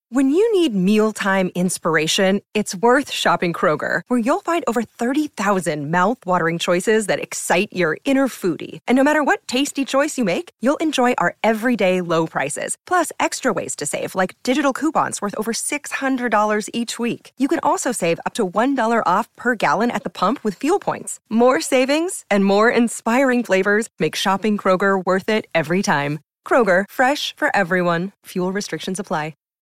When you need mealtime inspiration, it's worth shopping Kroger, where you'll find over 30,000 mouth-watering choices that excite your inner foodie. And no matter what tasty choice you make, you'll enjoy our everyday low prices, plus extra ways to save, like digital coupons worth over $600 each week. You can also save up to $1 off per gallon at the pump with fuel points. More savings and more inspiring flavors make shopping Kroger worth it every time. Kroger, fresh for everyone. Fuel restrictions apply.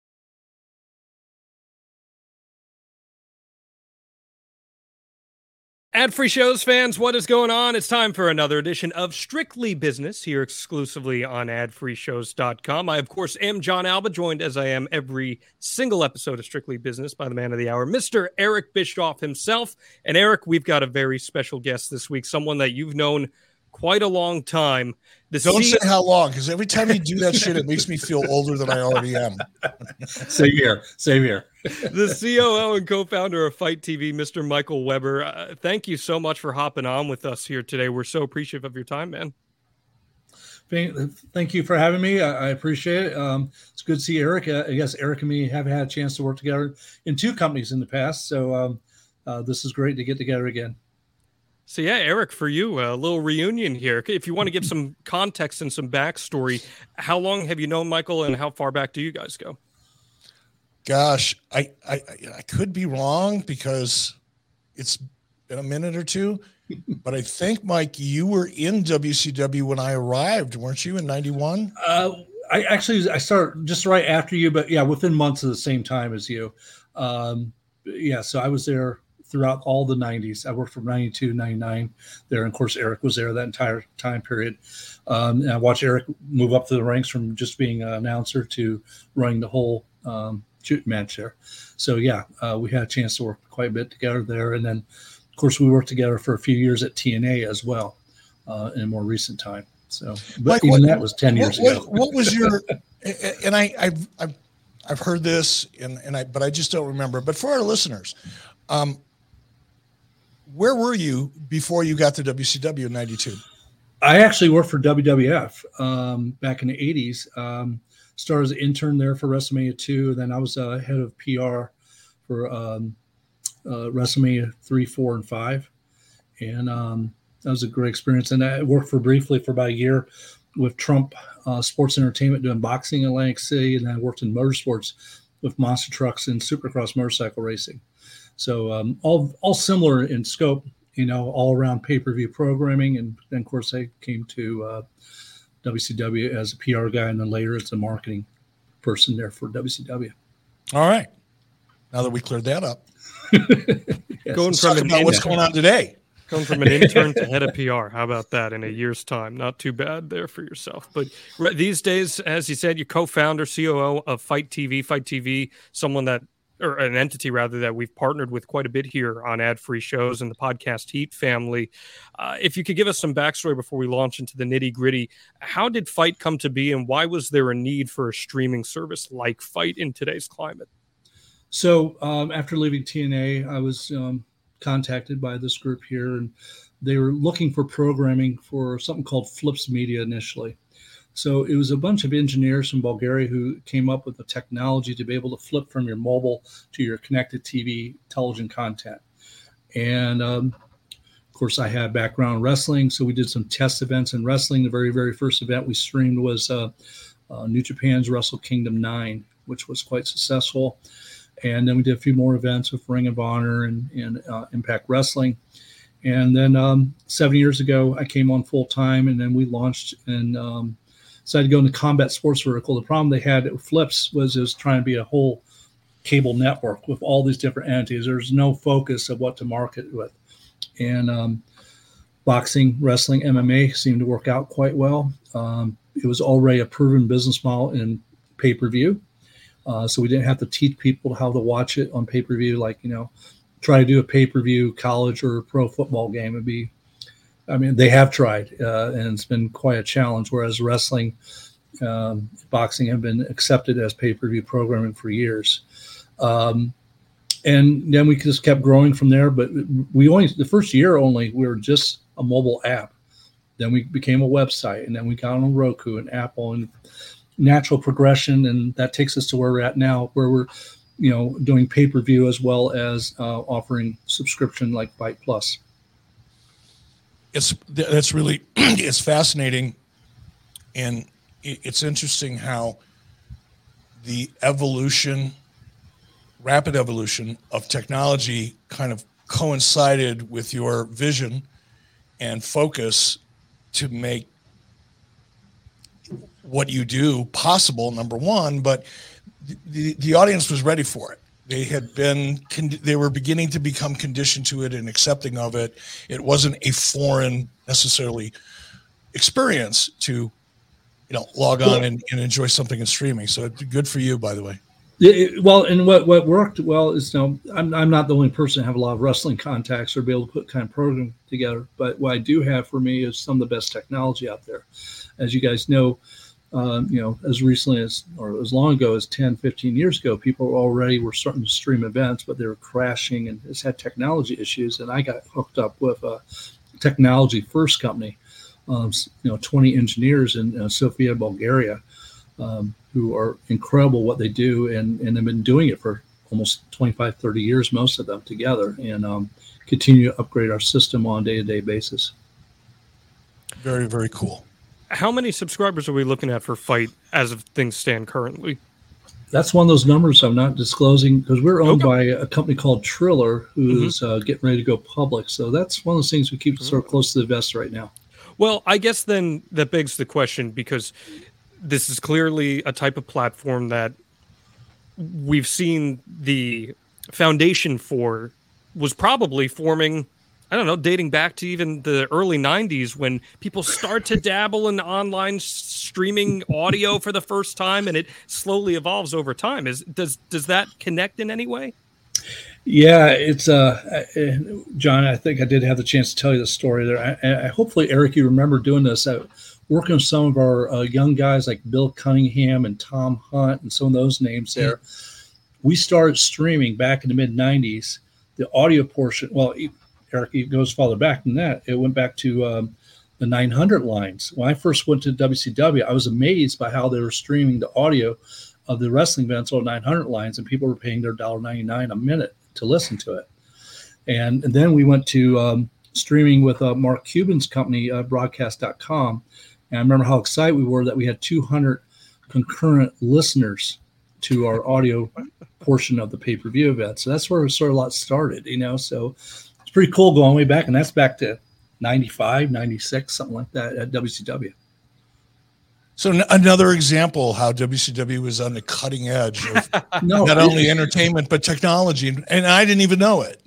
Ad-free shows fans, what is going on? It's time for another edition of Strictly Business here exclusively on adfreeshows.com. I, of course, am John Alba, joined as I am every single episode of Strictly Business by the man of the hour, Mr. Eric Bischoff himself. And Eric, we've got a very special guest this week, someone that you've known quite a long time. Don't say how long, because every time you do that shit, it makes me feel older than I already am. Same here. The COO and co-founder of Fight TV, Mr. Michael Weber. Thank you so much for hopping on with us here today. We're so appreciative of your time, man. Thank you for having me. I appreciate it. It's good to see Eric. I guess Eric and me have had a chance to work together in two companies in the past, so this is great to get together again. So yeah, Eric, for you, a little reunion here. If you want to give some context and some backstory, how long have you known Michael and how far back do you guys go? Gosh, I could be wrong because it's been a minute or two, but I think, Mike, you were in WCW when I arrived, weren't you, in 91? I started just right after you, but yeah, within months of the same time as you. So I was there throughout all the 90s. I worked from 92, 99 there. And of course, Eric was there that entire time period. And I watched Eric move up to the ranks from just being an announcer to running the whole shoot match there. So yeah, we had a chance to work quite a bit together there. And then of course we worked together for a few years at TNA as well in a more recent time. So, but Mike, that was 10 years ago. What was your, and I've heard this but I just don't remember, but for our listeners, where were you before you got to WCW in 92? I actually worked for WWF back in the 80s. Started as an intern there for WrestleMania 2. Then I was head of PR for WrestleMania 3, 4, and 5. And that was a great experience. And I worked briefly for about a year with Trump Sports Entertainment doing boxing in Atlantic City. And then I worked in motorsports with monster trucks and supercross motorcycle racing. So all similar in scope, all around pay-per-view programming. And then, of course, I came to WCW as a PR guy and then later as a marketing person there for WCW. All right. Now that we cleared that up. Yes. Let's talk about what's going on today. Going from an intern to head of PR. How about that in a year's time? Not too bad there for yourself. But these days, as you said, you're co-founder, COO of Fight TV. Fight TV, someone that, or an entity rather, that we've partnered with quite a bit here on ad-free shows and the podcast Heat family. If you could give us some backstory before we launch into the nitty-gritty, how did Fight come to be and why was there a need for a streaming service like Fight in today's climate? So after leaving TNA, I was contacted by this group here, and they were looking for programming for something called Flips Media initially. So it was a bunch of engineers from Bulgaria who came up with the technology to be able to flip from your mobile to your connected TV television content. And of course, I had background in wrestling, so we did some test events in wrestling. The very, very first event we streamed was New Japan's Wrestle Kingdom 9, which was quite successful. And then we did a few more events with Ring of Honor and Impact Wrestling. And then 7 years ago, I came on full time, and then we launched and decided to go into combat sports vertical. The problem they had at Flips was it was trying to be a whole cable network with all these different entities. There's no focus of what to market with. And boxing, wrestling, MMA seemed to work out quite well. It was already a proven business model in pay-per-view. So we didn't have to teach people how to watch it on pay-per-view, try to do a pay-per-view college or pro football game. They have tried, and it's been quite a challenge, whereas wrestling, boxing have been accepted as pay-per-view programming for years. And then we just kept growing from there. But the first year we were just a mobile app. Then we became a website, and then we got on Roku and Apple. And natural progression, and that takes us to where we're at now, where we're doing pay-per-view as well as offering subscription like Fight Plus. That's really it's fascinating, and it's interesting how the rapid evolution of technology kind of coincided with your vision and focus to make what you do possible, number one, but the audience was ready for it. They were beginning to become conditioned to it and accepting of it. It wasn't a foreign necessarily experience to, log on and enjoy something in streaming. So it's good for you, by the way. Well, and what worked well is, I'm not the only person to have a lot of wrestling contacts or be able to put kind of program together. But what I do have for me is some of the best technology out there. As you guys know, as recently as, or as long ago as 10, 15 years ago, people were starting to stream events, but they were crashing and just had technology issues. And I got hooked up with a technology first company, 20 engineers in Sofia, Bulgaria, who are incredible what they do. And they've been doing it for almost 25, 30 years, most of them together, and continue to upgrade our system on a day-to-day basis. Very, very cool. How many subscribers are we looking at for Fight as of things stand currently? That's one of those numbers I'm not disclosing because we're owned by a company called Triller, who's getting ready to go public. So that's one of those things we keep sort of close to the vest right now. Well, I guess then that begs the question, because this is clearly a type of platform that we've seen the foundation for was probably forming, I don't know, dating back to even the early 90s when people start to dabble in online streaming audio for the first time, and it slowly evolves over time. Does that connect in any way? Yeah, it's John, I think I did have the chance to tell you the story there. Hopefully, Eric, you remember doing this. Working with some of our young guys like Bill Cunningham and Tom Hunt and some of those names there. We started streaming back in the mid-90s. The audio portion, well, Eric, it goes farther back than that. It went back to the 900 lines. When I first went to WCW, I was amazed by how they were streaming the audio of the wrestling events on 900 lines, and people were paying their $1.99 a minute to listen to it. And then we went to streaming with Mark Cuban's company, broadcast.com. And I remember how excited we were that we had 200 concurrent listeners to our audio portion of the pay-per-view event. So that's where sort of a lot started, So it's pretty cool going way back. And that's back to 95, 96, something like that at WCW. So another example how WCW was on the cutting edge of not only entertainment, but technology. And I didn't even know it.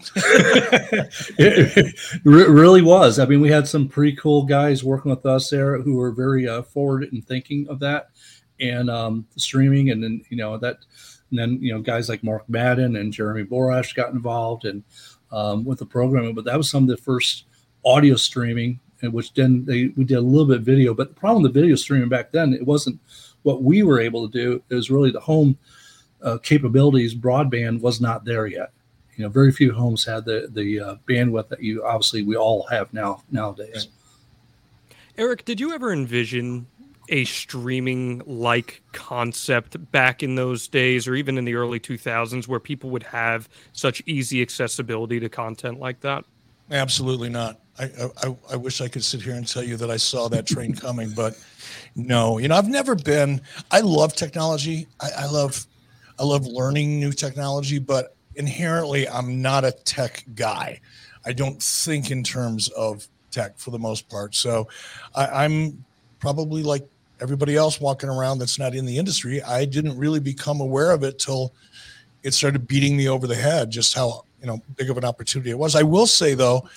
It really was. I mean, we had some pretty cool guys working with us there who were very forward in thinking of that and streaming. And then, guys like Mark Madden and Jeremy Borash got involved and with the programming. But that was some of the first audio streaming, which then we did a little bit of video. But the problem with the video streaming back then, it wasn't what we were able to do. It was really the home capabilities. Broadband was not there yet. Very few homes had the bandwidth that we all have nowadays. Eric, did you ever envision a streaming like concept back in those days, or even in the early 2000s, where people would have such easy accessibility to content like that? Absolutely not. I wish I could sit here and tell you that I saw that train coming, but no. I've never been. I love technology. I love learning new technology, but inherently, I'm not a tech guy. I don't think in terms of tech for the most part. So I'm probably like everybody else walking around that's not in the industry. I didn't really become aware of it till it started beating me over the head, just how big of an opportunity it was. I will say though,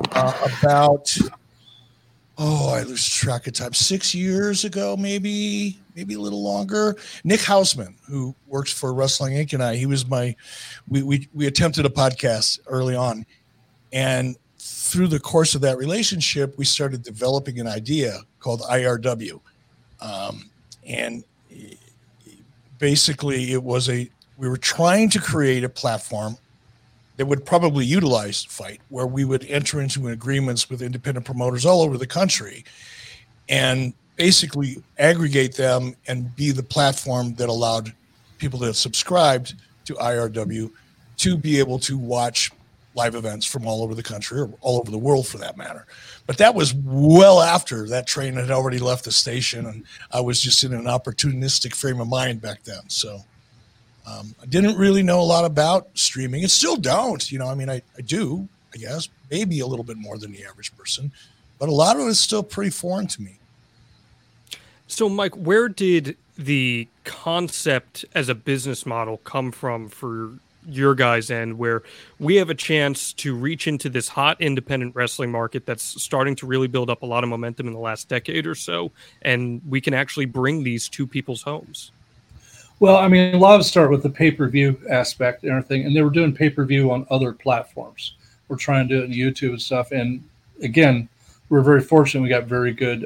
I lose track of time, 6 years ago, maybe a little longer. Nick Hausman, who works for Wrestling Inc. and he was we attempted a podcast early on, and through the course of that relationship, we started developing an idea called IRW. And basically we were trying to create a platform that would probably utilize Fight, where we would enter into agreements with independent promoters all over the country and basically aggregate them and be the platform that allowed people that subscribed to IRW to be able to watch live events from all over the country, or all over the world for that matter. But that was well after that train had already left the station, and I was just in an opportunistic frame of mind back then. So I didn't really know a lot about streaming. I still don't, I mean, I do, I guess, maybe a little bit more than the average person, but a lot of it is still pretty foreign to me. So, Mike, where did the concept as a business model come from for your guys' end, where we have a chance to reach into this hot independent wrestling market that's starting to really build up a lot of momentum in the last decade or so, and we can actually bring these to people's homes? Well, I mean, a lot of it started with the pay-per-view aspect and everything, and they were doing pay-per-view on other platforms. We're trying to do it on YouTube and stuff, and again, we're very fortunate. We got very good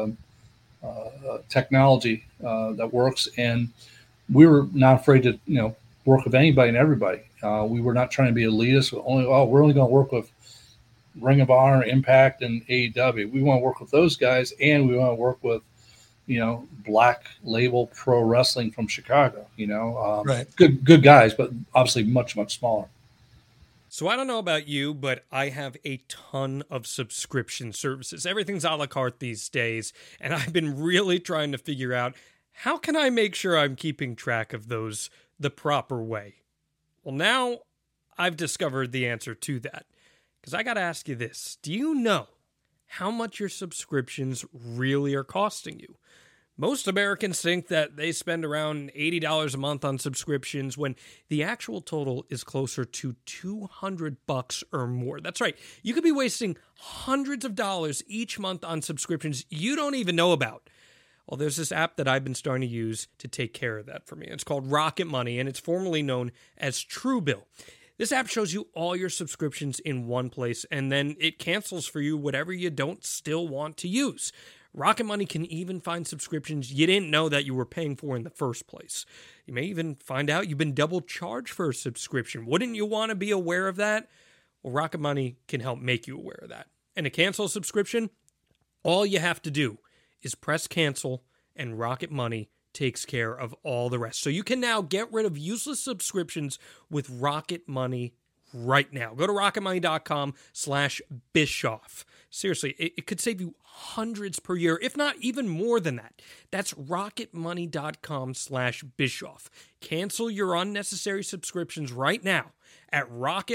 technology that works, and we were not afraid to work with anybody and everybody. We were not trying to be elitist. We're only going to work with Ring of Honor, Impact, and AEW. We want to work with those guys, and we want to work with Black Label Pro Wrestling from Chicago. Right. Good guys, but obviously much smaller. So I don't know about you, but I have a ton of subscription services. Everything's a la carte these days, and I've been really trying to figure out, how can I make sure I'm keeping track of those the proper way? Well, now I've discovered the answer to that, because I got to ask you this. Do you know how much your subscriptions really are costing you? Most Americans think that they spend around $80 a month on subscriptions, when the actual total is closer to $200 or more. That's right. You could be wasting hundreds of dollars each month on subscriptions you don't even know about. Well, there's this app that I've been starting to use to take care of that for me. It's called Rocket Money, and it's formerly known as Truebill. This app shows you all your subscriptions in one place, and then it cancels for you whatever you don't still want to use. Rocket Money can even find subscriptions you didn't know that you were paying for in the first place. You may even find out you've been double charged for a subscription. Wouldn't you want to be aware of that? Well, Rocket Money can help make you aware of that. And to cancel a subscription, all you have to do is press cancel, and Rocket Money takes care of all the rest. So you can now get rid of useless subscriptions with Rocket Money right now. Go to rocketmoney.com/Bischoff. Seriously, it could save you hundreds per year, if not even more than that. That's rocketmoney.com/Bischoff. Cancel your unnecessary subscriptions right now at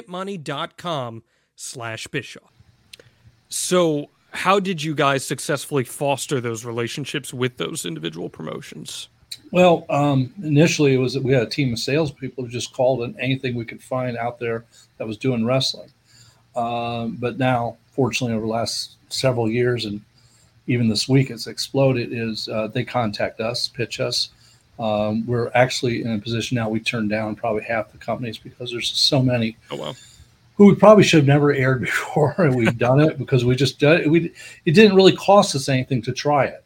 rocketmoney.com/Bischoff. So how did you guys successfully foster those relationships with those individual promotions? Well, initially it was that we had a team of salespeople who just called in anything we could find out there that was doing wrestling. But now, fortunately, over the last several years, and even this week it's exploded, is they contact us, pitch us. We're actually in a position now we turn down probably half the companies because there's so many. Oh, wow. Who we probably should have never aired before, and we've done it because we just did it. It didn't really cost us anything to try it,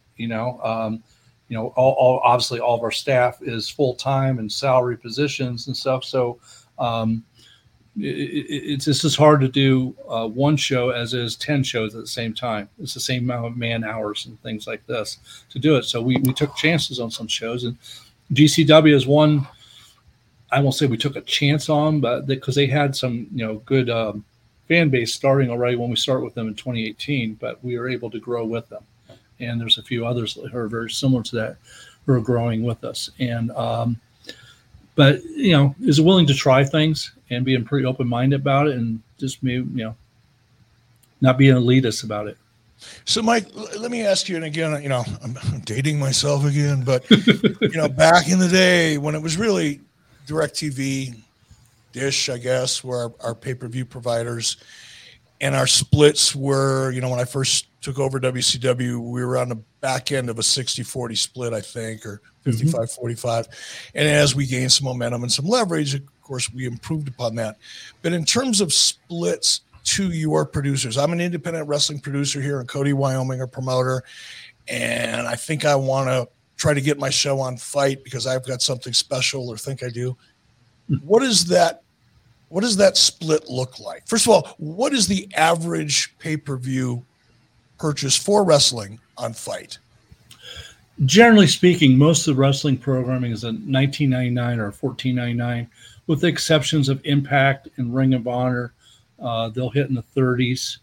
obviously all of our staff is full-time and salary positions and stuff. So it's just as hard to do one show as it is 10 shows at the same time. It's the same amount of man hours and things like this to do it. So we took chances on some shows, and GCW is one. I won't say we took a chance on, but because they had some, good fan base starting already when we started with them in 2018, but we were able to grow with them. And there's a few others who are very similar to that who are growing with us. And, but, is willing to try things and being pretty open-minded about it, and just maybe, not being elitist about it. So, Mike, let me ask you, and again, I'm dating myself again, but, back in the day when it was really DirecTV, Dish, I guess, were our pay-per-view providers, and our splits were, when I first took over WCW, we were on the back end of a 60-40 split, I think, or 55-45. And as we gained some momentum and some leverage, of course, we improved upon that. But in terms of splits to your producers, I'm an independent wrestling producer here in Cody, Wyoming, a promoter, and I think I want to try to get my show on Fight because I've got something special, or think I do. What does that split look like? First of all, what is the average pay-per-view purchase for wrestling on Fight? Generally speaking, most of the wrestling programming is a $19.99 or $14.99, with the exceptions of Impact and Ring of Honor. They'll hit in the 30s.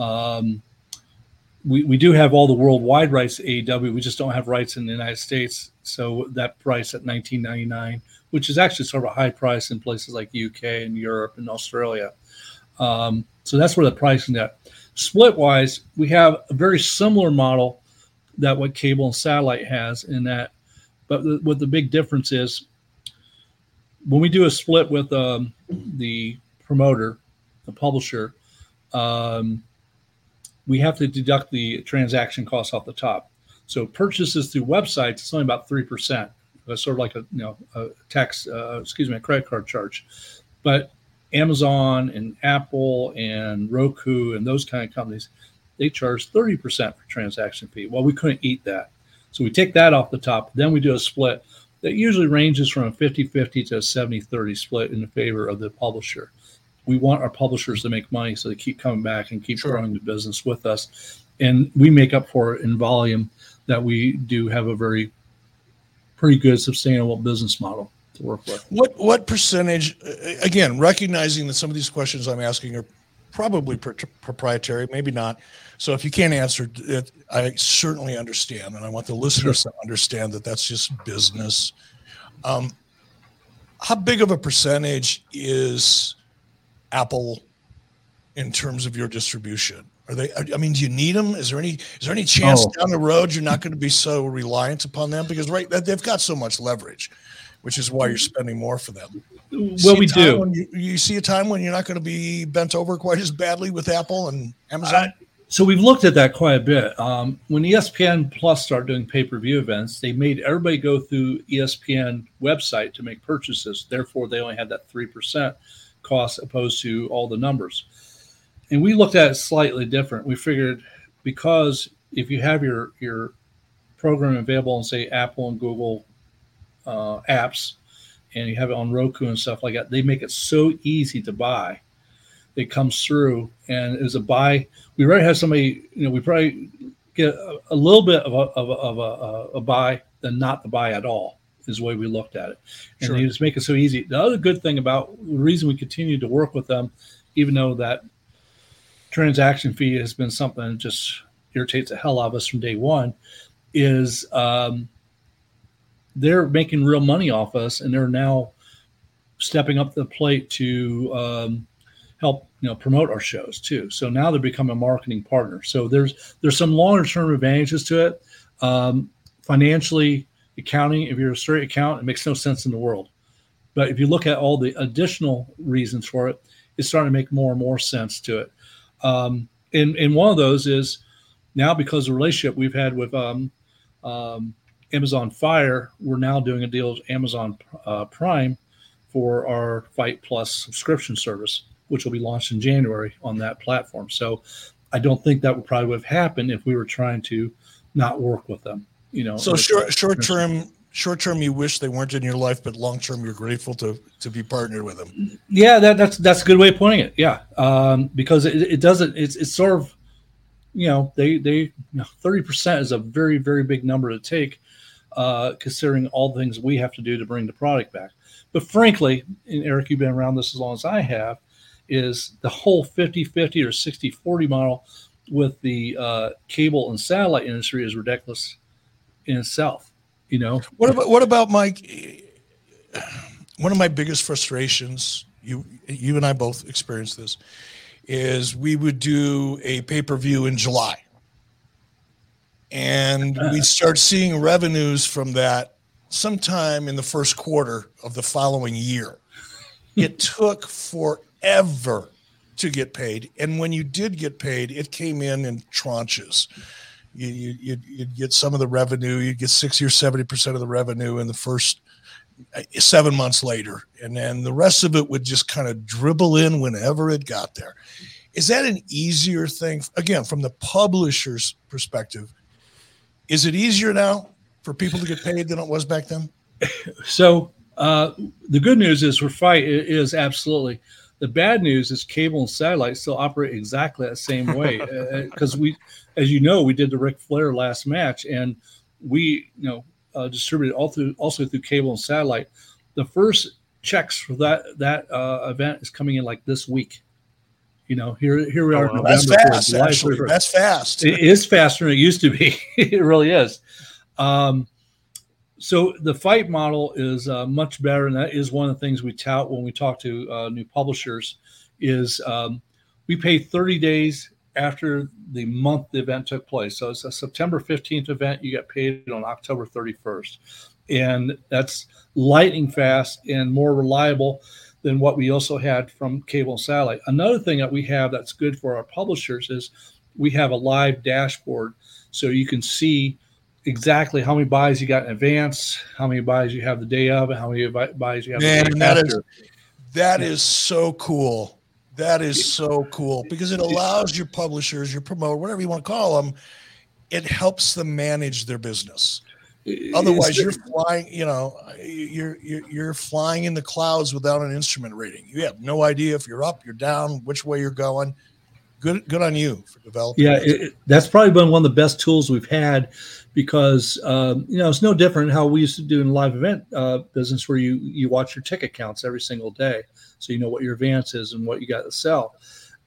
We do have all the worldwide rights to AEW. We just don't have rights in the United States. So that price at $19.99, which is actually sort of a high price in places like UK and Europe and Australia. So that's where the pricing at. Split wise, we have a very similar model that what cable and satellite has in that, but what the big difference is when we do a split with the promoter, the publisher, we have to deduct the transaction costs off the top. So purchases through websites, it's only about 3%. It's sort of like a credit card charge. But Amazon and Apple and Roku and those kind of companies, they charge 30% for transaction fee. Well, we couldn't eat that. So we take that off the top. Then we do a split that usually ranges from a 50-50 to a 70-30 split in the favor of the publisher. We want our publishers to make money so they keep coming back and keep growing the business with us. And we make up for it in volume that we do have a pretty good sustainable business model to work with. What percentage, again, recognizing that some of these questions I'm asking are probably proprietary, maybe not. So if you can't answer it, I certainly understand. And I want the listeners to understand that that's just business. How big of a percentage is Apple in terms of your distribution? Do you need them? Is there any chance down the road you're not going to be so reliant upon them? Because they've got so much leverage, which is why you're spending more for them. Well, we do. You see a time when you're not going to be bent over quite as badly with Apple and Amazon? So we've looked at that quite a bit. When ESPN Plus started doing pay-per-view events, they made everybody go through ESPN website to make purchases. Therefore, they only had that 3% cost opposed to all the numbers. And we looked at it slightly different. We figured because if you have your program available on, say, Apple and Google apps, and you have it on Roku and stuff like that, they make it so easy to buy. It comes through, and as a buy, we already have somebody, we probably get a little bit of a buy than not the buy at all, is the way we looked at it. And they just make it so easy. The other good thing about the reason we continue to work with them, even though that transaction fee has been something that just irritates the hell out of us from day one, is they're making real money off us, and they're now stepping up the plate to help promote our shows too. So now they're becoming a marketing partner. So there's some longer term advantages to it. Financially, accounting, if you're a straight accountant, it makes no sense in the world. But if you look at all the additional reasons for it, it's starting to make more and more sense to it. And one of those is now, because of the relationship we've had with Amazon Fire, we're now doing a deal with Amazon Prime for our Fight Plus subscription service, which will be launched in January on that platform. So I don't think that would probably have happened if we were trying to not work with them. So short term, you wish they weren't in your life, but long term, you're grateful to be partnered with them. Yeah, that's a good way of putting it. Yeah, because it doesn't. It's sort of, they 30% is a very, very big number to take, considering all the things we have to do to bring the product back. But frankly, and Eric, you've been around this as long as I have, is the whole 50-50 or 60-40 model with the cable and satellite industry is ridiculous in itself. What about Mike? One of my biggest frustrations, you and I both experienced this, is we would do a pay-per-view in July, and we'd start seeing revenues from that sometime in the first quarter of the following year. It took forever to get paid, and when you did get paid, it came in tranches. You'd get some of the revenue, you'd get 60 or 70% of the revenue in the first 7 months later, and then the rest of it would just kind of dribble in whenever it got there. Is that an easier thing? Again, from the publisher's perspective, is it easier now for people to get paid than it was back then? So the good news is for Fight, it is absolutely. The bad news is cable and satellite still operate exactly that same way because we, as you know, we did the Ric Flair last match, and we distribute it also through cable and satellite. The first checks for that event is coming in like this week. Here we are. November. That's fast. Actually, that's fast. It is faster than it used to be. It really is. So the fight model is much better, and that is one of the things we tout when we talk to new publishers. Is we pay 30 days after the month the event took place. So it's a September 15th event. You get paid on October 31st, and that's lightning fast and more reliable than what we also had from cable and satellite. Another thing that we have that's good for our publishers is we have a live dashboard, so you can see exactly how many buys you got in advance, how many buys you have the day of, and how many buys you have the day after. That is so cool. That is so cool because it allows your publishers, your promoter, whatever you want to call them, it helps them manage their business. Otherwise, you're flying. You're flying in the clouds without an instrument rating. You have no idea if you're up, you're down, which way you're going. Good on you for developing. Yeah, that's probably been one of the best tools we've had because it's no different how we used to do in live event business where you watch your ticket counts every single day, so you know what your advance is and what you got to sell.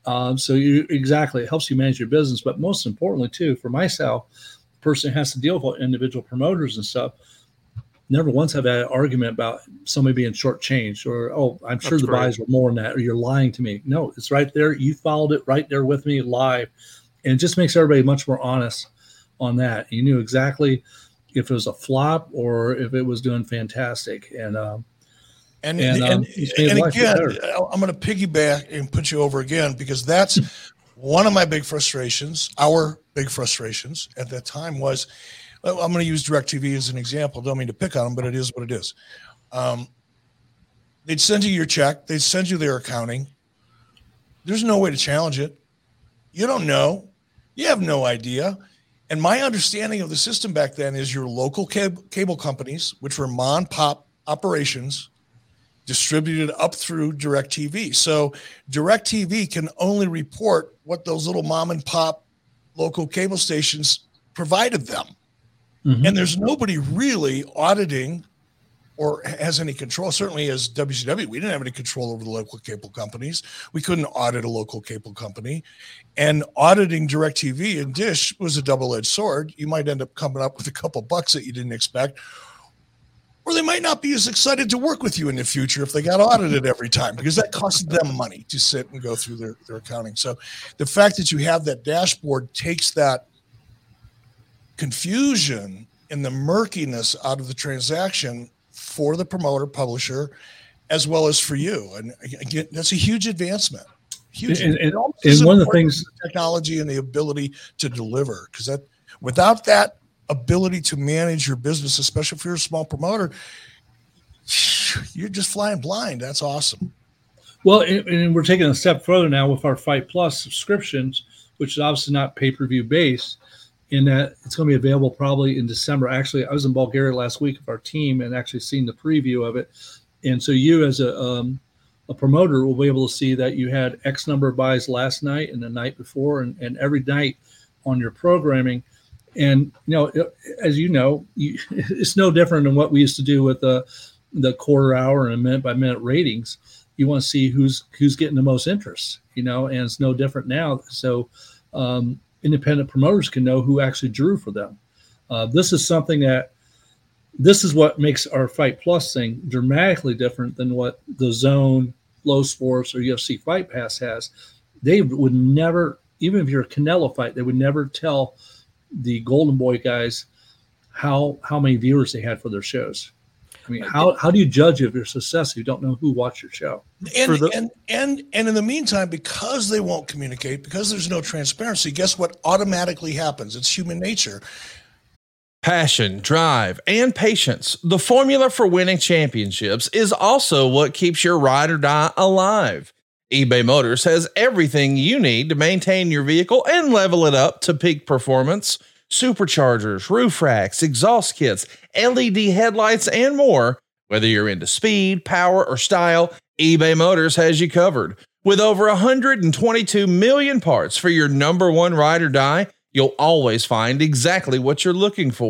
It helps you manage your business, but most importantly too, for myself, person has to deal with individual promoters and stuff. Never once have had an argument about somebody being shortchanged or, I'm sure the buys were more than that, or you're lying to me. No, it's right there. You followed it right there with me live. And it just makes everybody much more honest on that. You knew exactly if it was a flop or if it was doing fantastic. And again, I'm going to piggyback and put you over again because that's one of my big frustrations. Our big frustrations at that time was, I'm going to use DirecTV as an example. Don't mean to pick on them, but it is what it is. They'd send you your check. They'd send you their accounting. There's no way to challenge it. You don't know. You have no idea. And my understanding of the system back then is your local cable companies, which were mom-pop operations, distributed up through DirecTV. So DirecTV can only report what those little mom-and-pop local cable stations provided them. Mm-hmm. And there's nobody really auditing or has any control. Certainly as WCW, we didn't have any control over the local cable companies. We couldn't audit a local cable company. And auditing DirecTV and Dish was a double-edged sword. You might end up coming up with a couple bucks that you didn't expect, or they might not be as excited to work with you in the future if they got audited every time, because that cost them money to sit and go through their accounting. So the fact that you have that dashboard takes that confusion and the murkiness out of the transaction for the promoter, publisher, as well as for you. And again, that's a huge advancement. Huge. And one of the things, the technology and the ability to deliver, because that without that ability to manage your business, especially if you're a small promoter, you're just flying blind. That's awesome. Well, and we're taking a step further now with our Fight Plus subscriptions, which is obviously not pay-per-view based, in that it's going to be available probably in December. Actually, I was in Bulgaria last week with our team and actually seen the preview of it. And so you as a promoter will be able to see that you had X number of buys last night and the night before and every night on your programming. And, as you know, it's no different than what we used to do with the quarter hour and minute by minute ratings. You want to see who's getting the most interest, and it's no different now. So independent promoters can know who actually drew for them. This is what makes our Fight Plus thing dramatically different than what the Zone, Flow Sports, or UFC Fight Pass has. They would never, even if you're a Canelo fight, they would never tell the Golden Boy guys how many viewers they had for their shows. I mean, how do you judge if you're success if you don't know who watched your show? And in the meantime, because they won't communicate, because there's no transparency, guess what automatically happens? It's human nature. Passion, drive, and patience. The formula for winning championships is also what keeps your ride or die alive. eBay Motors has everything you need to maintain your vehicle and level it up to peak performance. Superchargers, roof racks, exhaust kits, LED headlights, and more. Whether you're into speed, power, or style, eBay Motors has you covered. With over 122 million parts for your number one ride or die, you'll always find exactly what you're looking for.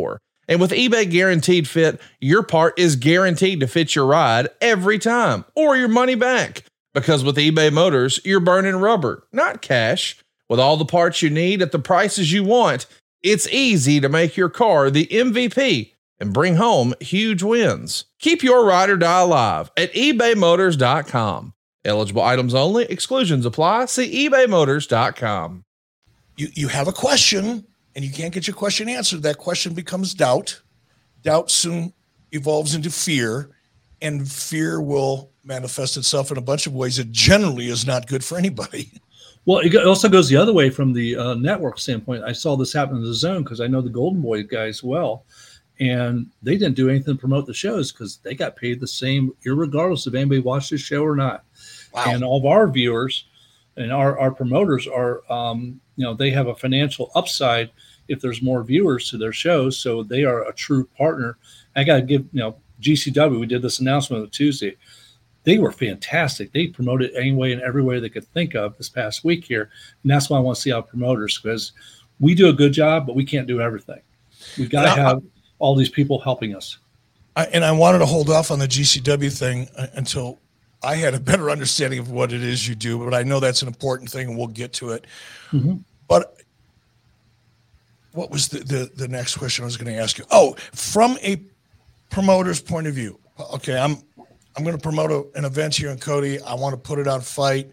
And with eBay Guaranteed Fit, your part is guaranteed to fit your ride every time or your money back. Because with eBay Motors, you're burning rubber, not cash. With all the parts you need at the prices you want, it's easy to make your car the MVP and bring home huge wins. Keep your ride or die alive at ebaymotors.com. Eligible items only. Exclusions apply. See ebaymotors.com. You have a question and you can't get your question answered. That question becomes doubt. Doubt soon evolves into fear, and fear will manifest itself in a bunch of ways that generally is not good for anybody. Well, it also goes the other way from the network standpoint. I saw this happen in the Zone because I know the Golden Boy guys well, and they didn't do anything to promote the shows because they got paid the same, irregardless if anybody watched the show or not. Wow. And all of our viewers and our promoters are, they have a financial upside if there's more viewers to their shows. So they are a true partner. I got to give, GCW, we did this announcement on Tuesday. They were fantastic. They promoted any way and every way they could think of this past week here. And that's why I want to see our promoters, because we do a good job, but we can't do everything. We've got to have all these people helping us. I wanted to hold off on the GCW thing until I had a better understanding of what it is you do, but I know that's an important thing and we'll get to it. Mm-hmm. But what was the next question I was going to ask you? Oh, from a promoter's point of view. Okay, I'm going to promote an event here in Cody. I want to put it on Fight.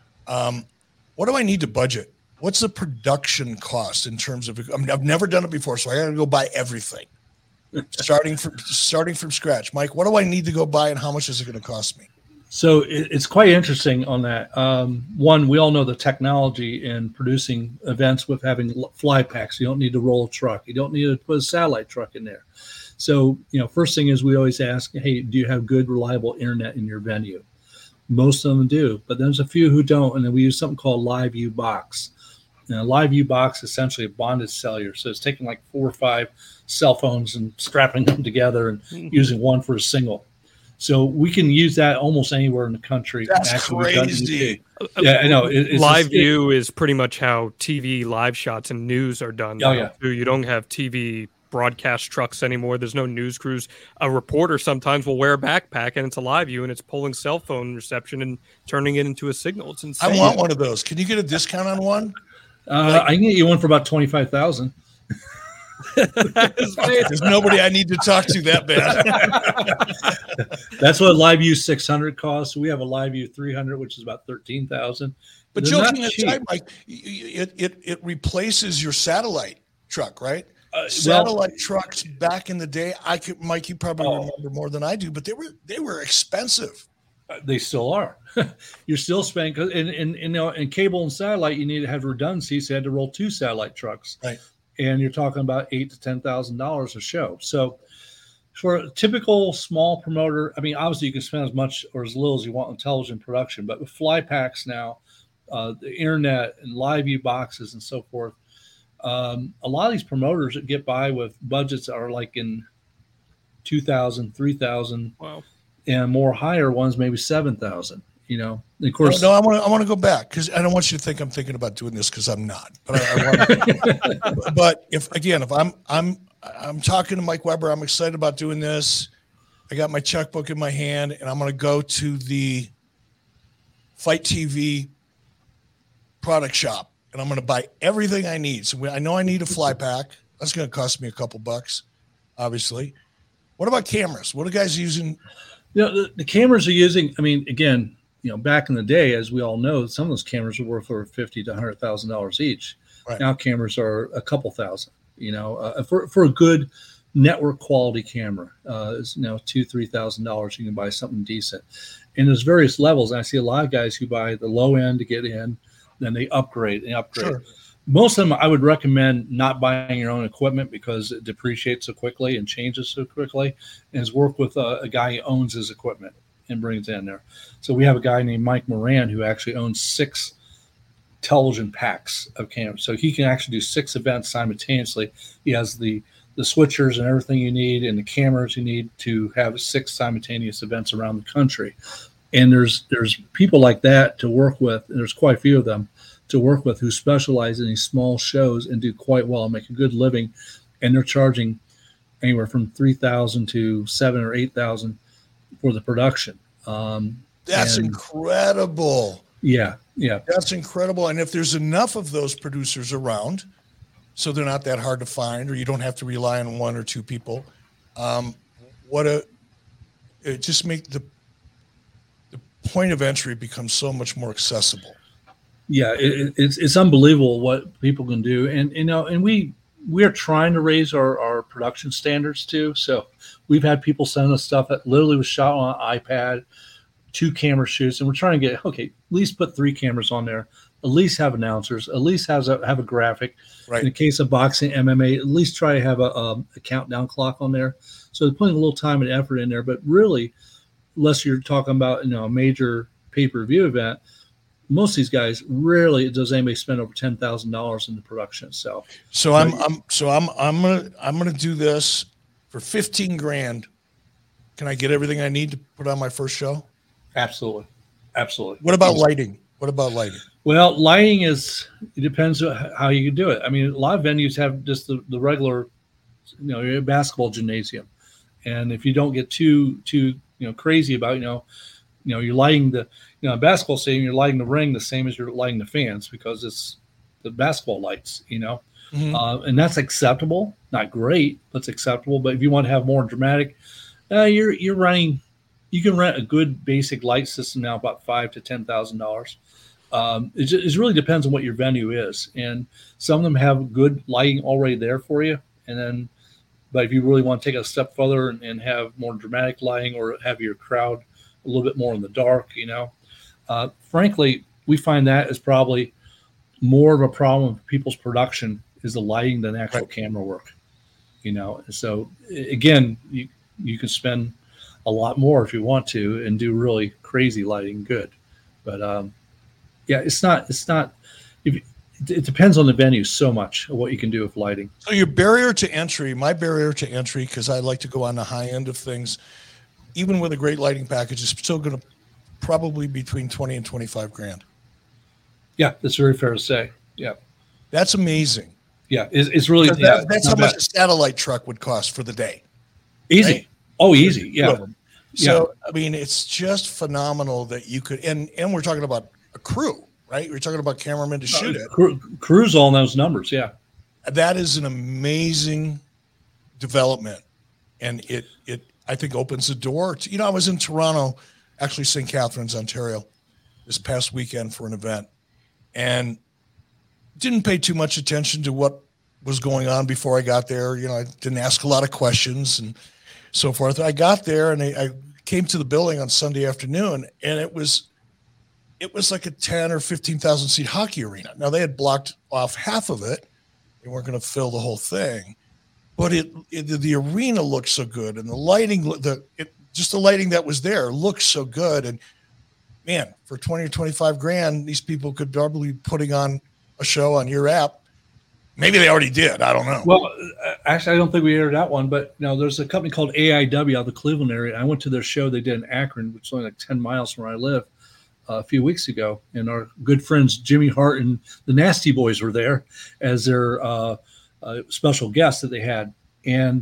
What do I need to budget? What's the production cost in terms of? I've never done it before, so I got to go buy everything, starting from scratch. Mike, what do I need to go buy, and how much is it going to cost me? So it's quite interesting on that. One, we all know the technology in producing events with having fly packs. You don't need to roll a truck. You don't need to put a satellite truck in there. So, first thing is we always ask, hey, do you have good, reliable internet in your venue? Most of them do, but there's a few who don't. And then we use something called LiveU Box. Now, LiveU Box is essentially a bonded cellular. So it's taking like 4 or 5 cell phones and strapping them together and using one for a single. So we can use that almost anywhere in the country. That's crazy. Yeah, I know. LiveU is pretty much how TV live shots and news are done. Oh, yeah. You don't have TV broadcast trucks anymore. There's no news crews. A reporter sometimes will wear a backpack and it's a LiveU and it's pulling cell phone reception and turning it into a signal. It's insane. I want one of those. Can you get a discount on one? I can get you one for about $25,000. There's nobody I need to talk to that bad. That's what LiveU 600 costs. We have a LiveU 300, which is about $13,000. But joking aside, Mike, it replaces your satellite truck, right? Satellite trucks back in the day, Mike, you probably remember more than I do, but they were expensive. They still are. You're still spending, because in cable and satellite, you need to have redundancy, so you had to roll 2 satellite trucks, right? And you're talking about $8,000 to $10,000 a show. So for a typical small promoter, I mean, obviously you can spend as much or as little as you want on television production, but with fly packs now, the internet and LiveU boxes and so forth, a lot of these promoters that get by with budgets are like in $2,000, $3,000, wow, and more higher ones maybe $7,000. Of course. No, I want to go back because I don't want you to think I'm thinking about doing this because I'm not. But but if I'm talking to Mike Weber, I'm excited about doing this. I got my checkbook in my hand, and I'm going to go to the Fight TV product shop. And I'm going to buy everything I need. So I know I need a fly pack. That's going to cost me a couple bucks, obviously. What about cameras? What are guys using? The cameras are using, I mean, again, back in the day, as we all know, some of those cameras were worth over $50,000 to $100,000 each. Right. Now cameras are a couple thousand, for a good network quality camera, it's $2,000, $3,000. You can buy something decent. And there's various levels. And I see a lot of guys who buy the low end to get in, then they upgrade and upgrade. Sure. Most of them, I would recommend not buying your own equipment because it depreciates so quickly and changes so quickly, and is work with a guy who owns his equipment and brings it in there. So we have a guy named Mike Moran who actually owns 6 television packs of cameras. So he can actually do 6 events simultaneously. He has the switchers and everything you need and the cameras you need to have 6 simultaneous events around the country. And there's people like that to work with, and there's quite a few of them to work with who specialize in these small shows and do quite well and make a good living. And they're charging anywhere from 3,000 to 7,000 or 8,000 for the production. That's incredible. Yeah. That's incredible. And if there's enough of those producers around, so they're not that hard to find, or you don't have to rely on one or two people, it just make the point of entry becomes so much more accessible. Yeah, it's unbelievable what people can do, and we are trying to raise our production standards too. So we've had people send us stuff that literally was shot on an iPad, 2 camera shoots, and we're trying to get at least put 3 cameras on there, at least have announcers, at least have a graphic. Right. In the case of boxing, MMA, at least try to have a countdown clock on there. So they're putting a little time and effort in there, but really, unless you're talking about a major pay-per-view event, most of these guys rarely does anybody spend over $10,000 in the production itself. So I'm gonna do this for $15,000. Can I get everything I need to put on my first show? Absolutely. What about lighting? Well, lighting it depends on how you do it. I mean, a lot of venues have just the regular, your basketball gymnasium, and if you don't get too crazy about you're lighting the basketball stadium, you're lighting the ring the same as you're lighting the fans because it's the basketball lights, and that's acceptable. Not great, but it's acceptable. But if you want to have more dramatic, you're running. You can rent a good basic light system now about $5,000 to $10,000. It really depends on what your venue is, and some of them have good lighting already there for you. But if you really want to take it a step further and have more dramatic lighting or have your crowd a little bit more in the dark, frankly, we find that is probably more of a problem with people's production is the lighting than actual camera work. So again, you can spend a lot more if you want to and do really crazy lighting good, but it's not. It depends on the venue so much of what you can do with lighting. So my barrier to entry, because I like to go on the high end of things, even with a great lighting package, is still going to probably between $20,000 and $25,000. Yeah, that's very fair to say. Yeah, that's amazing. Yeah, it's really that's how much a satellite truck would cost for the day. Easy. Right? Oh, easy. Yeah. So I mean, it's just phenomenal that you could, and we're talking about a crew. Right, we're talking about cameramen to shoot it. Crew's all those numbers, yeah. That is an amazing development, and it I think opens the door to. I was in Toronto, actually St. Catharines, Ontario, this past weekend for an event, and didn't pay too much attention to what was going on before I got there. I didn't ask a lot of questions and so forth. I got there and I came to the building on Sunday afternoon, and it was like a 10 or 15,000 seat hockey arena. Now they had blocked off half of it. They weren't going to fill the whole thing, but the arena looked so good, and the lighting, the lighting that was there looked so good. And man, for $20,000 or $25,000, these people could probably be putting on a show on your app. Maybe they already did. I don't know. Well, actually, I don't think we aired that one, but there's a company called AIW out of the Cleveland area. I went to their show they did in Akron, which is only like 10 miles from where I live. A few weeks ago, and our good friends Jimmy Hart and the Nasty Boys were there as their special guests that they had. And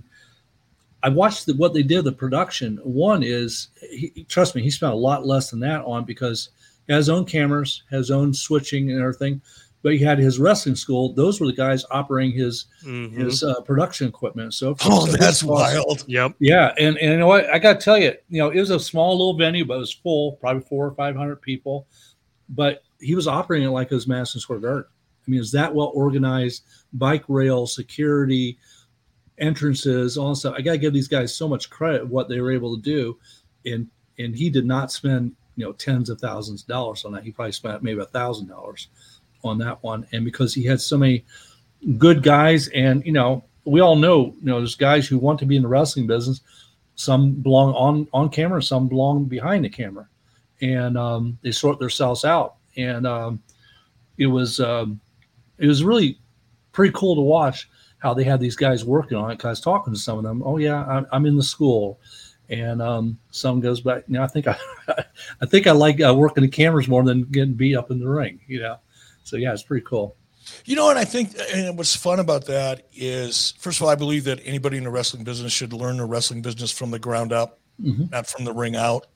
I watched what they did, the production. One is, trust me, he spent a lot less than that on because he has his own cameras, has his own switching and everything. But he had his wrestling school. Those were the guys operating his production equipment. So that's wild. Yep. Yeah, and you know what? I got to tell you, it was a small little venue, but it was full, probably 400 or 500 people. But he was operating it like it was Madison Square Garden. I mean, it was that well organized, bike rail, security, entrances, all that stuff. I got to give these guys so much credit what they were able to do, and he did not spend tens of thousands of dollars on that. He probably spent maybe $1,000 on that one, and because he had so many good guys, and we all know there's guys who want to be in the wrestling business. Some belong on camera, some belong behind the camera, and they sort themselves out. And it was really pretty cool to watch how they had these guys working on it. Because I was talking to some of them. Oh yeah, I'm in the school, and some goes back. I think I like working the cameras more than getting beat up in the ring. So yeah, it's pretty cool. And I think, and what's fun about that is, first of all, I believe that anybody in the wrestling business should learn the wrestling business from the ground up, not from the ring out.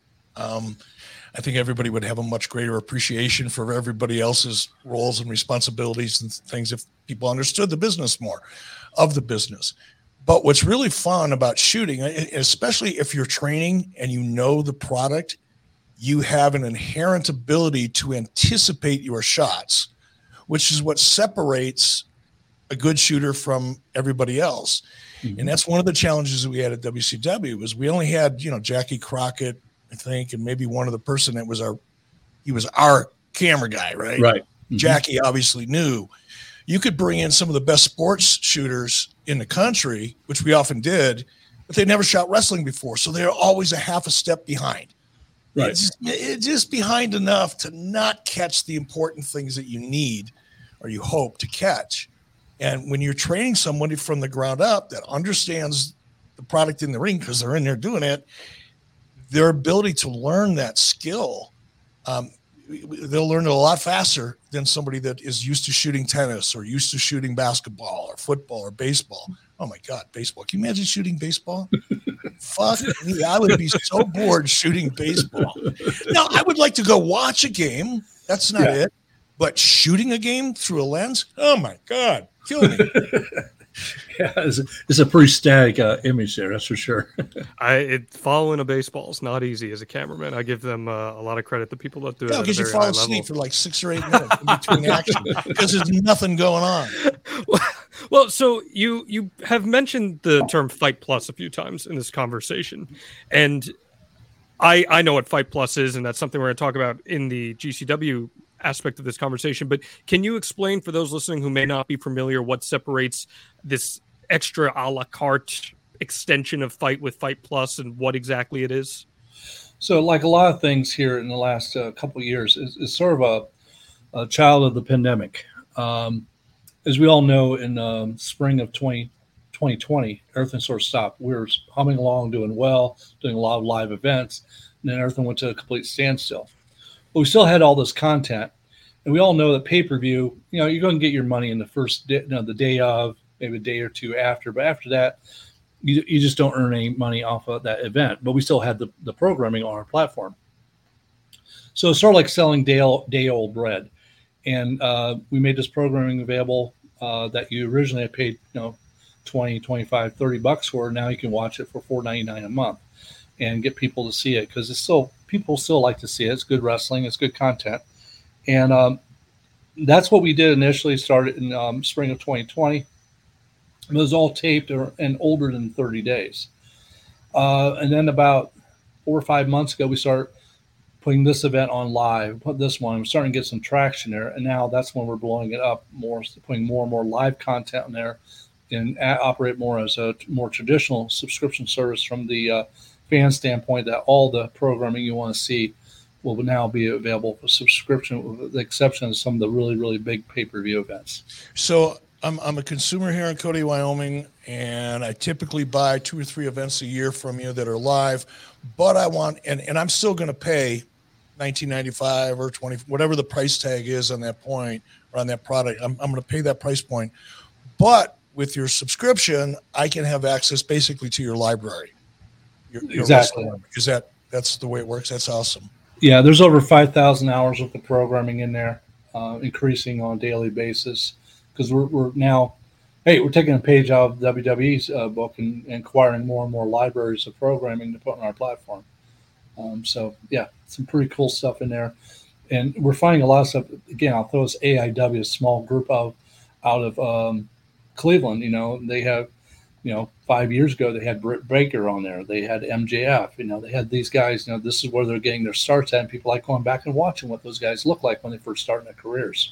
I think everybody would have a much greater appreciation for everybody else's roles and responsibilities and things if people understood the business more of the business. But what's really fun about shooting, especially if you're training and you know the product, you have an inherent ability to anticipate your shots, which is what separates a good shooter from everybody else. And that's one of the challenges that we had at WCW was we only had, Jackie Crockett, I think, and maybe one other person that was our camera guy, right? Right. Jackie obviously knew. You could bring in some of the best sports shooters in the country, which we often did, but they never shot wrestling before. So they're always a half a step behind. Right. It's just behind enough to not catch the important things that you need or you hope to catch. And when you're training somebody from the ground up that understands the product in the ring because they're in there doing it, their ability to learn that skill, they'll learn it a lot faster than somebody that is used to shooting tennis or used to shooting basketball or football or baseball. Oh my God, baseball. Can you imagine shooting baseball? Fuck me. I would be so bored shooting baseball. Now, I would like to go watch a game. That's not it. But shooting a game through a lens? Oh my God. Kill me. Yeah, it's a pretty static image there, that's for sure. Following a baseball is not easy as a cameraman. I give them a lot of credit. The people that do it. Yeah, because you fall asleep for like 6 or 8 minutes in between action because there's nothing going on. Well, so you have mentioned the term Fight Plus a few times in this conversation, and I know what Fight Plus is, and that's something we're going to talk about in the GCW aspect of this conversation. But can you explain for those listening who may not be familiar what separates this extra a la carte extension of Fight with Fight Plus and what exactly it is? So like a lot of things here in the last couple of years, it's sort of a child of the pandemic. As we all know, in spring of 2020, everything sort of stopped. We were humming along, doing well, doing a lot of live events, and then everything went to a complete standstill. But we still had all this content, and we all know that pay-per-view, you're going to get your money in the first day, the day of, maybe a day or two after. But after that, you just don't earn any money off of that event. But we still had the programming on our platform. So it's sort of like selling day-old bread. And we made this programming available that you originally had paid, $20, $25, $30 for. Now you can watch it for $4.99 a month and get people to see it because people still like to see it. It's good wrestling. It's good content. And that's what we did initially. Started in spring of 2020. It was all taped and older than 30 days. And then about 4 or 5 months ago, we started putting this event on live, put this one. We're starting to get some traction there. And now that's when we're blowing it up more, putting more and more live content in there and operate more as a more traditional subscription service from the fan standpoint that all the programming you want to see will now be available for subscription with the exception of some of the really, really big pay-per-view events. So I'm a consumer here in Cody, Wyoming, and I typically buy 2 or 3 events a year from you that are live, but I want, and I'm still going to pay $19.95 or $20, whatever the price tag is on that point or on that product. I'm going to pay that price point, but with your subscription, I can have access basically to your library. Exactly. Is that's the way it works? That's awesome. Yeah, there's over 5,000 hours of the programming in there, increasing on a daily basis. Because we're now, we're taking a page out of WWE's book and acquiring more and more libraries of programming to put on our platform. So yeah, some pretty cool stuff in there, and we're finding a lot of stuff. Again, I'll throw this AIW, a small group out of Cleveland. They have, 5 years ago they had Britt Baker on there. They had MJF. They had these guys. This is where they're getting their starts at. And people like going back and watching what those guys look like when they first start in their careers.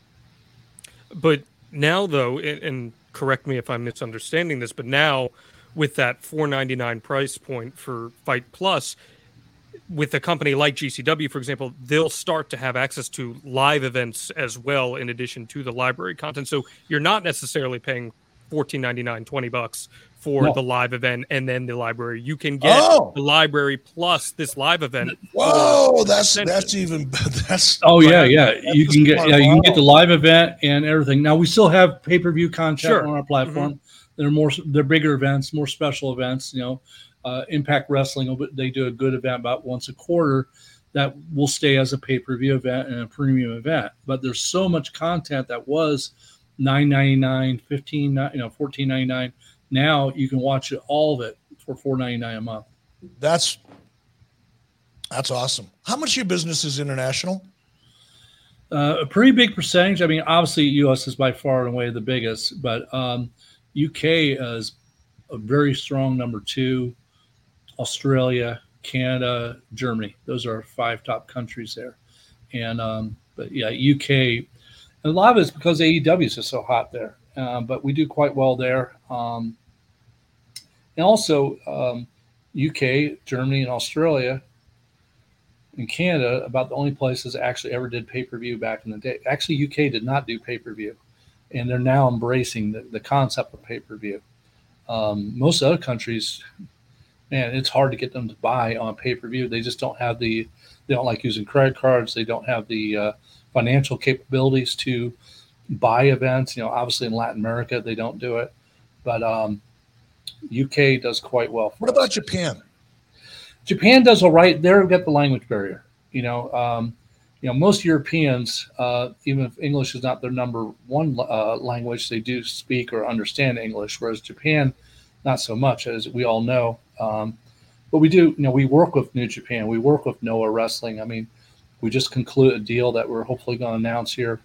But now, though, and correct me if I'm misunderstanding this, but now with that $4.99 price point for Fight Plus, with a company like GCW, for example, they'll start to have access to live events as well, in addition to the library content. So you're not necessarily paying $14.99, $20 for the live event and then the library. You can get the library plus this live event. Whoa, that's even that's. Oh yeah. You can get the live event and everything. Now we still have pay-per-view content on our platform. They're bigger events, more special events. Impact Wrestling, they do a good event about once a quarter that will stay as a pay-per-view event and a premium event. But there's so much content that was $9.99, $14.99. Now you can watch all of it for $4.99 a month. That's awesome. How much of your business is international? A pretty big percentage. I mean, obviously, U.S. is by far and away the biggest, but U.K. is a very strong number 2. Australia, Canada, Germany. Those are our 5 top countries there. And but yeah, UK. A lot of it's because AEW is just so hot there. But we do quite well there. And also UK, Germany, and Australia and Canada, about the only places that actually ever did pay-per-view back in the day. Actually, UK did not do pay-per-view, and they're now embracing the concept of pay-per-view. Most other countries, man, it's hard to get them to buy on pay-per-view. They just don't have they don't like using credit cards. They don't have the financial capabilities to buy events. Obviously in Latin America, they don't do it, but UK does quite well. What about Japan? Japan does all right. They've got the language barrier. Most Europeans, even if English is not their number one language, they do speak or understand English, whereas Japan, not so much, as we all know. But we do, we work with New Japan. We work with Noah Wrestling. I mean, we just concluded a deal that we're hopefully going to announce here,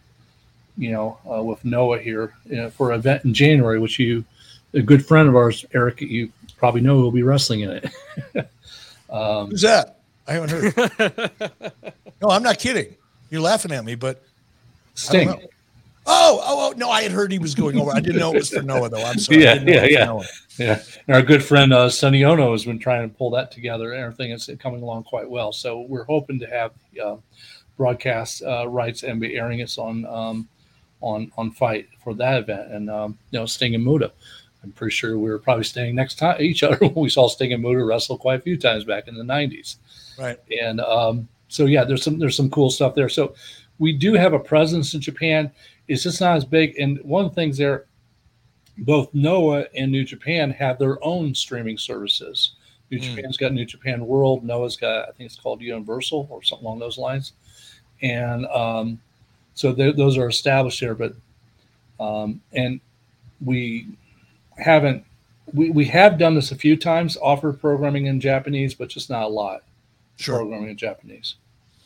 with Noah here for an event in January, which a good friend of ours, Eric, you probably know, will be wrestling in it. Who's that? I haven't heard. No, I'm not kidding. You're laughing at me, but Sting. I don't know. Oh, no, I had heard he was going over. I didn't know it was for Noah, though. I'm sorry. Yeah. And our good friend, Sonny Ono, has been trying to pull that together, and everything is coming along quite well. So we're hoping to have broadcast rights and be airing us on Fight for that event. And, Sting and Muta. I'm pretty sure we were probably standing next to each other when we saw Sting and Muta wrestle quite a few times back in the 90s. Right. And so, yeah, there's some cool stuff there. So we do have a presence in Japan. It's just not as big. And one of the things there, both Noah and New Japan have their own streaming services. New Japan's got New Japan World. Noah's got, I think it's called Universal or something along those lines. And so those are established there. But and we haven't, we have done this a few times, offered programming in Japanese, but just not a lot. Sure. Programming in Japanese.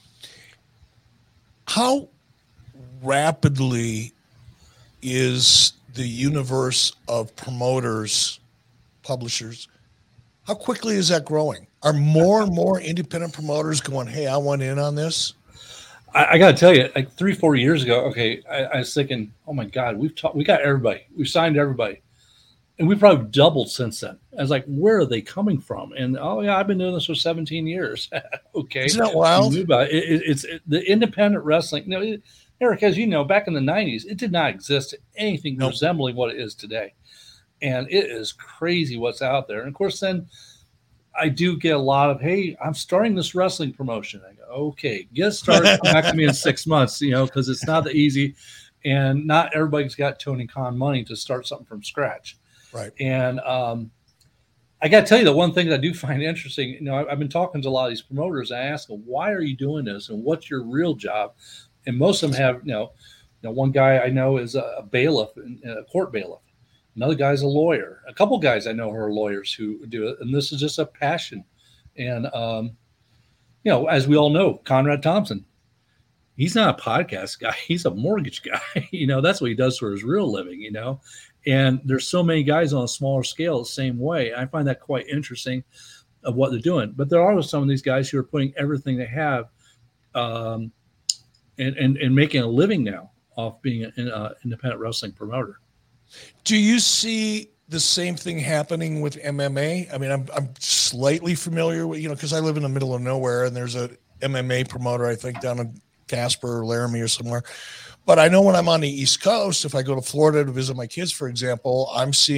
How rapidly is the universe of promoters, publishers, how quickly is that growing? Are more and more independent promoters going, hey, I want in on this? I got to tell you, like 3-4 years ago, okay, I was thinking, oh my God, we got everybody. We've signed everybody. And we've probably doubled since then. I was like, where are they coming from? And, oh, yeah, I've been doing this for 17 years. Okay. Isn't that wild? It's the independent wrestling. Eric, as you know, back in the 90s, it did not exist anything resembling what it is today. And it is crazy what's out there. And, of course, then I do get a lot of, hey, I'm starting this wrestling promotion. I go, okay, get started. Come back to me in 6 months, because it's not that easy. And not everybody's got Tony Khan money to start something from scratch. Right. And I got to tell you, the one thing that I do find interesting, I've been talking to a lot of these promoters. And I ask them, why are you doing this? And what's your real job? And most of them have, one guy I know is a bailiff, a court bailiff. Another guy's a lawyer. A couple guys I know are lawyers who do it. And this is just a passion. And, as we all know, Conrad Thompson, he's not a podcast guy. He's a mortgage guy. That's what he does for his real living, And there's so many guys on a smaller scale the same way. I find that quite interesting of what they're doing. But there are some of these guys who are putting everything they have and making a living now off being an independent wrestling promoter. Do you see the same thing happening with MMA? I mean, I'm slightly familiar with, because I live in the middle of nowhere and there's a MMA promoter, I think, down in Casper or Laramie or somewhere. But I know when I'm on the East Coast, if I go to Florida to visit my kids, for example, I'm seeing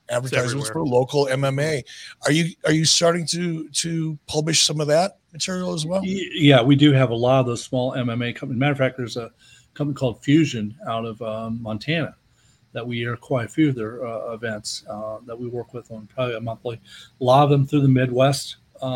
advertisements for local MMA. Are you starting to publish some of that material as well? Yeah, we do have a lot of those small MMA companies. Matter of fact, there's a company called Fusion out of Montana that we air quite a few of their events that we work with on probably a monthly. A lot of them through the Midwest.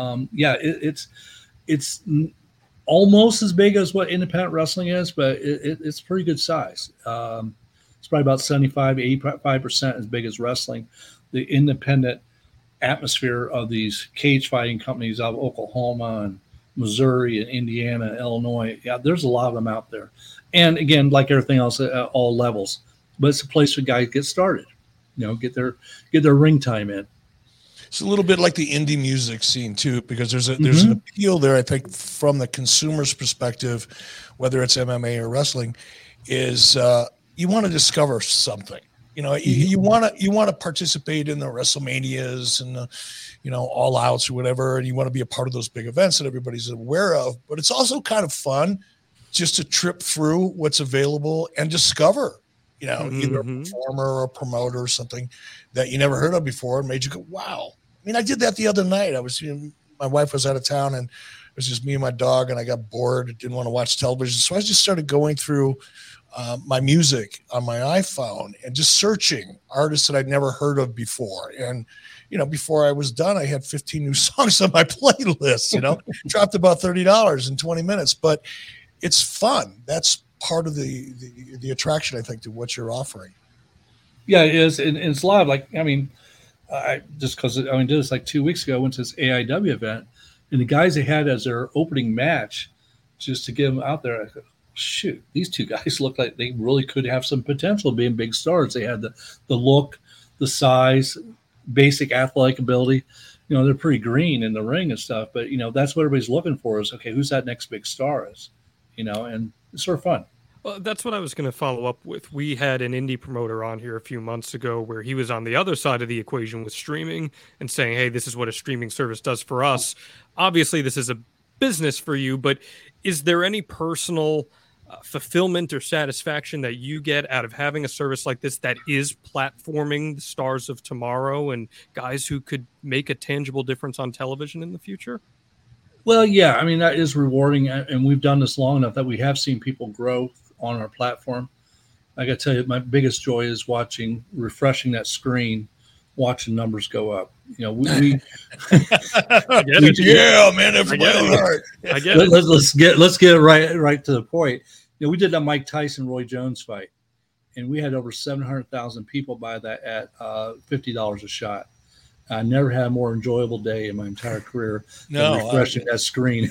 It's almost as big as what independent wrestling is, but it's pretty good size. It's probably about 85% as big as wrestling. The independent atmosphere of these cage fighting companies out of Oklahoma and Missouri and Indiana and Illinois. Yeah, there's a lot of them out there. And again, like everything else at all levels, but it's a place for guys to get started, get their ring time in. It's a little bit like the indie music scene too, because there's an appeal there, I think, from the consumer's perspective, whether it's MMA or wrestling, is you want to discover something. You want to participate in the WrestleManias and the, All Outs or whatever, and you want to be a part of those big events that everybody's aware of. But it's also kind of fun just to trip through what's available and discover, either a performer or a promoter or something that you never heard of before and made you go, wow. I mean, I did that the other night. I was, my wife was out of town and it was just me and my dog, and I got bored. Didn't want to watch television. So I just started going through my music on my iPhone and just searching artists that I'd never heard of before. And, before I was done, I had 15 new songs on my playlist, dropped about $30 in 20 minutes, but it's fun. That's part of the attraction, I think, to what you're offering. Yeah, it is. And it's live. I just because I did this like 2 weeks ago. I went to this AIW event, and the guys they had as their opening match, just to get them out there, I go, shoot, these two guys look like they really could have some potential of being big stars. They had the look, the size, basic athletic ability. They're pretty green in the ring and stuff, but that's what everybody's looking for is, okay, who's that next big star is, and it's sort of fun. Well, that's what I was going to follow up with. We had an indie promoter on here a few months ago where he was on the other side of the equation with streaming and saying, hey, this is what a streaming service does for us. Obviously, this is a business for you, but is there any personal fulfillment or satisfaction that you get out of having a service like this that is platforming the stars of tomorrow and guys who could make a tangible difference on television in the future? Well, yeah, that is rewarding, and we've done this long enough that we have seen people grow on our platform. I got to tell you, my biggest joy is refreshing that screen, watching numbers go up. Yeah, man, everybody heart. I get it. Let's get right to the point. We did that Mike Tyson Roy Jones fight, and we had over 700,000 people buy that at $50 a shot. I never had a more enjoyable day in my entire career than refreshing that screen.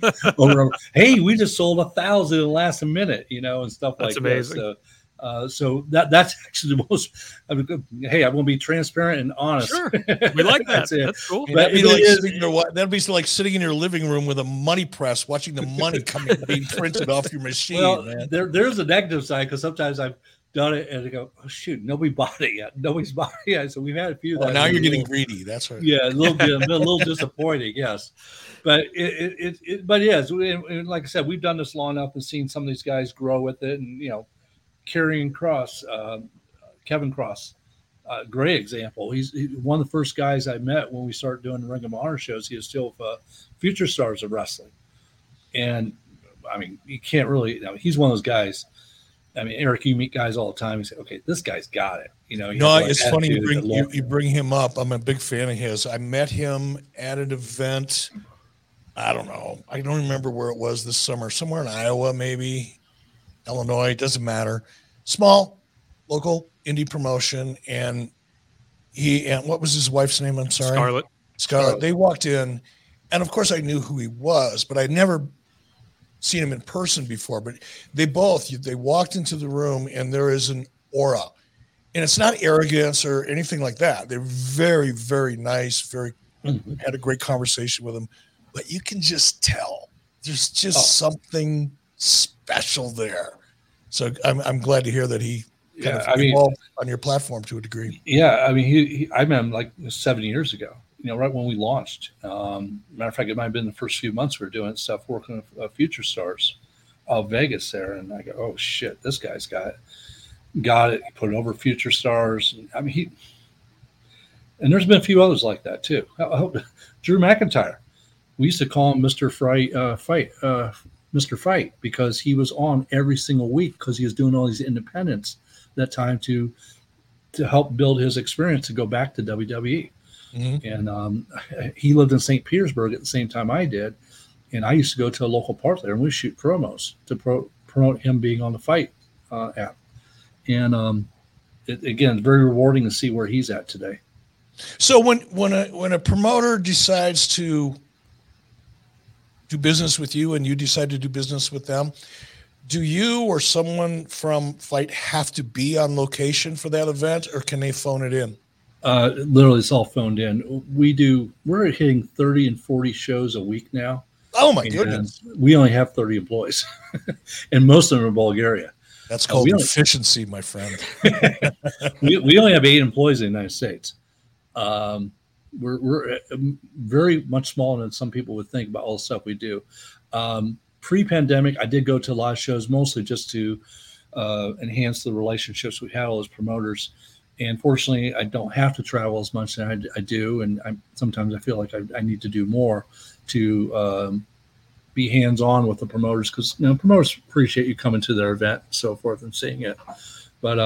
Hey, we just sold 1,000 in the last minute, and stuff like that. That's amazing. So that's actually the most. Hey, I'm going to be transparent and honest. Sure, we like that. That's cool. That'd be like sitting in your living room with a money press, watching the money being printed off your machine. Well, man. There's a negative side because sometimes I've done it and I go, oh shoot, nobody bought it yet. Nobody's bought it yet. So we've had a few. Now you're getting greedy. That's right. Yeah, a little disappointing. Yes, but but yes, like I said, we've done this long enough and seen some of these guys grow with it, and Karrion Kross, Kevin Cross, great example. He's one of the first guys I met when we started doing Ring of Honor shows. He was still future stars of wrestling, and you can't really. He's one of those guys. Eric, you meet guys all the time. You say, "Okay, this guy's got it." It's funny you bring him up. I'm a big fan of his. I met him at an event. I don't know. I don't remember where it was this summer. Somewhere in Iowa, maybe Illinois. Doesn't matter. Small, local indie promotion, and what was his wife's name? I'm sorry, Scarlett. They walked in, and of course I knew who he was, but I'd never seen him in person before. But they walked into the room, and there is an aura, and it's not arrogance or anything like that. They're very, very nice. Had a great conversation with him, but you can just tell there's just something special there. So I'm glad to hear that he evolved on your platform to a degree. Yeah, I met him like 7 years ago. Right when we launched. Matter of fact, it might have been the first few months we were doing stuff, working with Future Stars of Vegas there. And I go, oh shit, this guy's got it. He put it over Future Stars. And there's been a few others like that too. Drew McIntyre, we used to call him Mr. Mr. Fight, because he was on every single week because he was doing all these independents that time to help build his experience to go back to WWE. Mm-hmm. And he lived in St. Petersburg at the same time I did. And I used to go to a local park there and we shoot promos to promote him being on the Fight app. And again, it's very rewarding to see where he's at today. So when a promoter decides to do business with you and you decide to do business with them, do you or someone from Fight have to be on location for that event, or can they phone it in? Literally, it's all phoned in. We're hitting 30 and 40 shows a week now. Oh my goodness. We only have 30 employees and most of them are in Bulgaria. That's called efficiency, my friend. we only have 8 employees in the United States. We're very much smaller than some people would think about all the stuff we do. Pre-pandemic, I did go to a lot of shows, mostly just to enhance the relationships we had as promoters. And fortunately, I don't have to travel as much as I do. And sometimes I feel like I need to do more to be hands-on with the promoters, because promoters appreciate you coming to their event and so forth and seeing it. But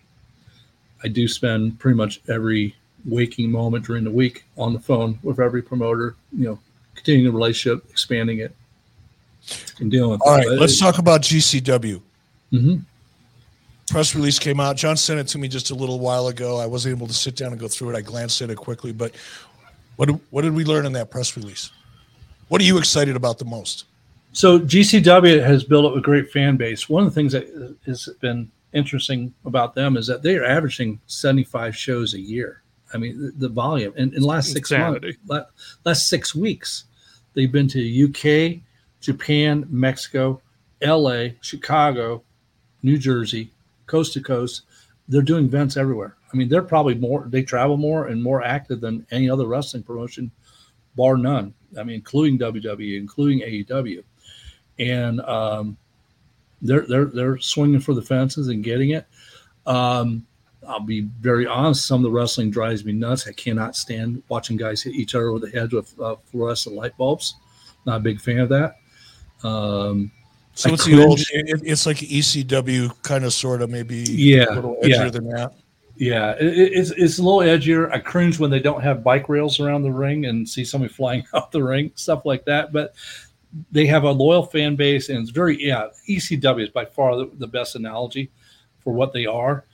I do spend pretty much every waking moment during the week on the phone with every promoter, continuing the relationship, expanding it, and dealing with it. All right, let's talk about GCW. Mm-hmm. Press release came out. John sent it to me just a little while ago. I wasn't able to sit down and go through it. I glanced at it quickly, but what did we learn in that press release? What are you excited about the most? So GCW has built up a great fan base. One of the things that has been interesting about them is that they are averaging 75 shows a year. I mean, the volume in the last 6 months, last 6 weeks, they've been to UK, Japan, Mexico, LA, Chicago, New Jersey, coast to coast. They're doing events everywhere. I mean, they're probably they travel more and more active than any other wrestling promotion, bar none. I mean, including WWE, including AEW. And they're swinging for the fences and getting it. I'll be very honest. Some of the wrestling drives me nuts. I cannot stand watching guys hit each other over the heads with fluorescent light bulbs. Not a big fan of that. So it's the old. It's like ECW kind of, sort of, maybe a little edgier than that. Yeah, it's a little edgier. I cringe when they don't have bike rails around the ring and see somebody flying off the ring, stuff like that. But they have a loyal fan base, and it's ECW is by far the best analogy for what they are.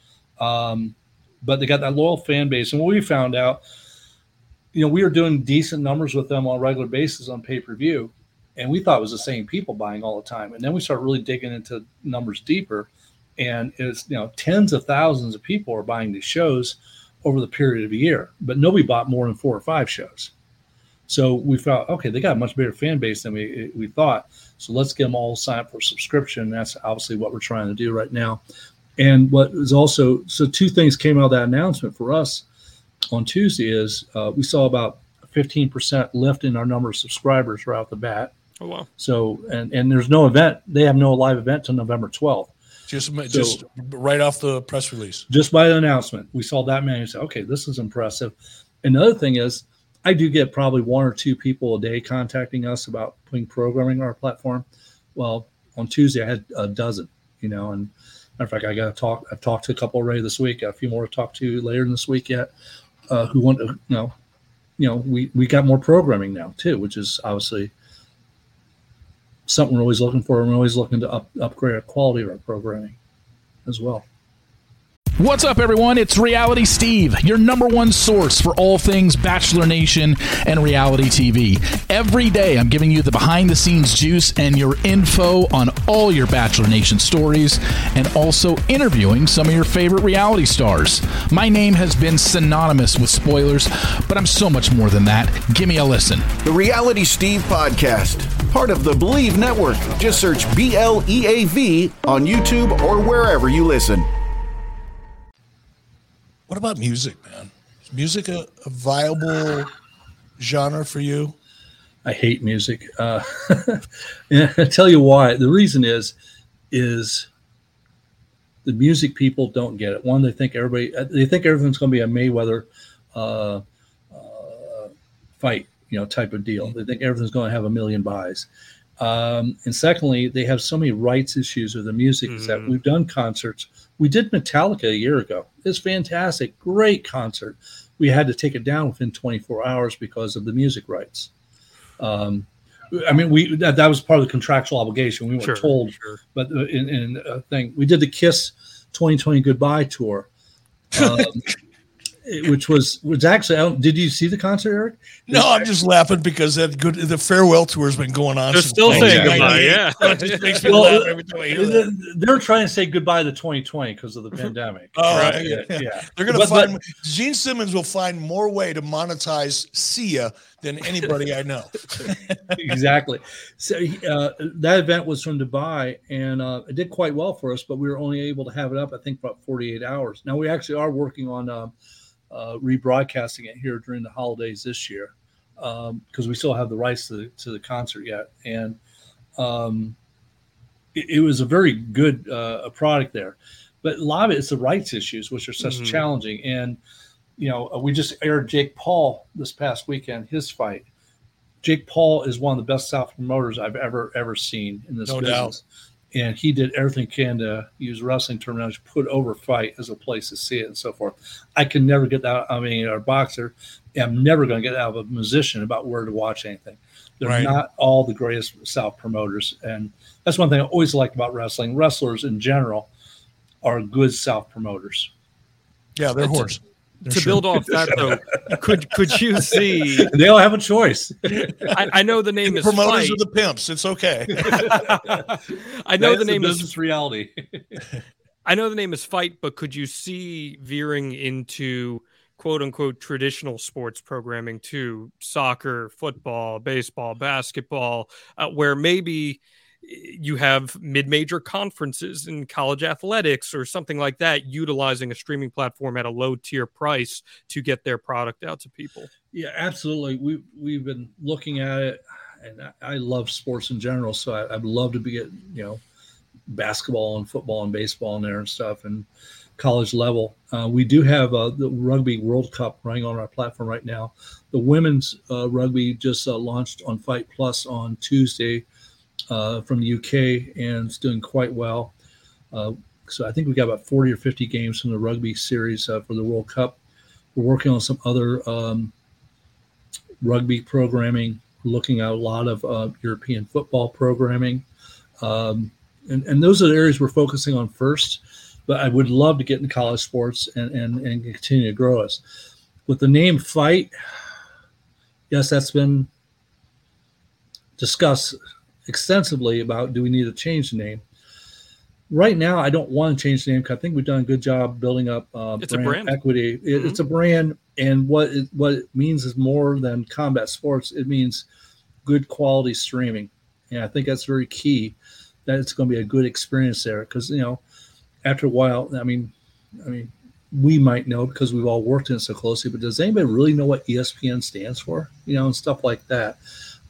But they got that loyal fan base. And what we found out, we were doing decent numbers with them on a regular basis on pay-per-view, and we thought it was the same people buying all the time. And then we started really digging into numbers deeper, and it's, tens of thousands of people are buying these shows over the period of a year, but nobody bought more than 4 or 5 shows. So we thought, okay, they got a much bigger fan base than we thought. So let's get them all signed up for subscription. That's obviously what we're trying to do right now. And what is also, so 2 things came out of that announcement for us on Tuesday is we saw about a 15% lift in our number of subscribers right off the bat. Oh, wow. So, and there's no event. They have no live event till November 12th. Just right off the press release. Just by the announcement, we saw that many and said, okay, this is impressive. And the other thing is, I do get probably 1 or 2 people a day contacting us about putting programming on our platform. Well, on Tuesday, I had a dozen, and matter of fact, I've talked to a couple already this week. Got a few more to talk to later in this week yet, who want to, we got more programming now too, which is obviously something we're always looking for. And we're always looking to upgrade our quality of our programming as well. What's up, everyone? It's Reality Steve, your #1 source for all things Bachelor Nation and reality TV. Every day, I'm giving you the behind-the-scenes juice and your info on all your Bachelor Nation stories, and also interviewing some of your favorite reality stars. My name has been synonymous with spoilers, but I'm so much more than that. Give me a listen. The Reality Steve Podcast, part of the Believe Network. Just search BLEAV on YouTube or wherever you listen. What about music, man? Is music a viable genre for you? I hate music. And I'll tell you why. The reason is the music people don't get it. One, they think everything's going to be a Mayweather fight, type of deal. They think everything's going to have 1 million buys. And secondly, they have so many rights issues with the music that we've done concerts. We did Metallica a year ago. It's fantastic, great concert. We had to take it down within 24 hours because of the music rights. That was part of the contractual obligation. We weren't told, but in a thing, we did the Kiss 2020 Goodbye tour. Which was actually. Did you see the concert, Eric? No, I'm just laughing because the farewell tour has been going on. They're still saying goodbye. Yeah, it just makes me laugh every time I hear that. They're trying to say goodbye to 2020 because of the pandemic. Oh, right. Yeah. They're going to find Gene Simmons will find more way to monetize Sia than anybody I know. Exactly. So that event was from Dubai, and it did quite well for us. But we were only able to have it up, I think, about 48 hours. Now we actually are working on. Rebroadcasting it here during the holidays this year because we still have the rights to the concert yet, and it was a very good product there, but a lot of it is the rights issues which are such challenging. And we just aired Jake Paul this past weekend, his fight. Jake Paul is one of the best South promoters I've ever seen in this business. Doubt. And he did everything he can to use wrestling terminology, put over fight as a place to see it and so forth. I can never get that. I mean, our boxer, I'm never going to get out of a musician about where to watch anything. They're not all the greatest South promoters. And that's one thing I always liked about wrestling. Wrestlers in general are good South promoters. Yeah, they're horse. To build off that, though, could you see? They all have a choice. I know the name is promoters Fight. Are the pimps. It's okay. I know the name is reality. I know the name is Fight, but could you see veering into quote unquote traditional sports programming too? Soccer, football, baseball, basketball, where maybe you have mid-major conferences in college athletics or something like that, utilizing a streaming platform at a low tier price to get their product out to people. Yeah, absolutely. We've been looking at it, and I love sports in general. So I'd love to be basketball and football and baseball in there and stuff, and college level. We do have the Rugby World Cup running on our platform right now. The women's rugby just launched on Fight Plus on Tuesday. From the UK, and it's doing quite well. So I think we got about 40 or 50 games from the rugby series for the World Cup. We're working on some other rugby programming, looking at a lot of European football programming. And those are the areas we're focusing on first. But I would love to get into college sports and continue to grow us. With the name Fight, yes, that's been discussed extensively about do we need to change the name. Right now, I don't want to change the name because I think we've done a good job building up brand equity. It's a brand, and what it means is more than combat sports. It means good quality streaming, and I think that's very key. That it's going to be a good experience there because after a while, I mean, we might know because we've all worked in it so closely, but does anybody really know what ESPN stands for? And stuff like that.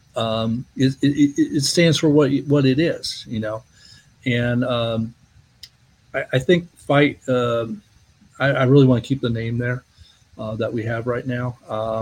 It stands for what it is, and I think Fight. I really want to keep the name there that we have right now.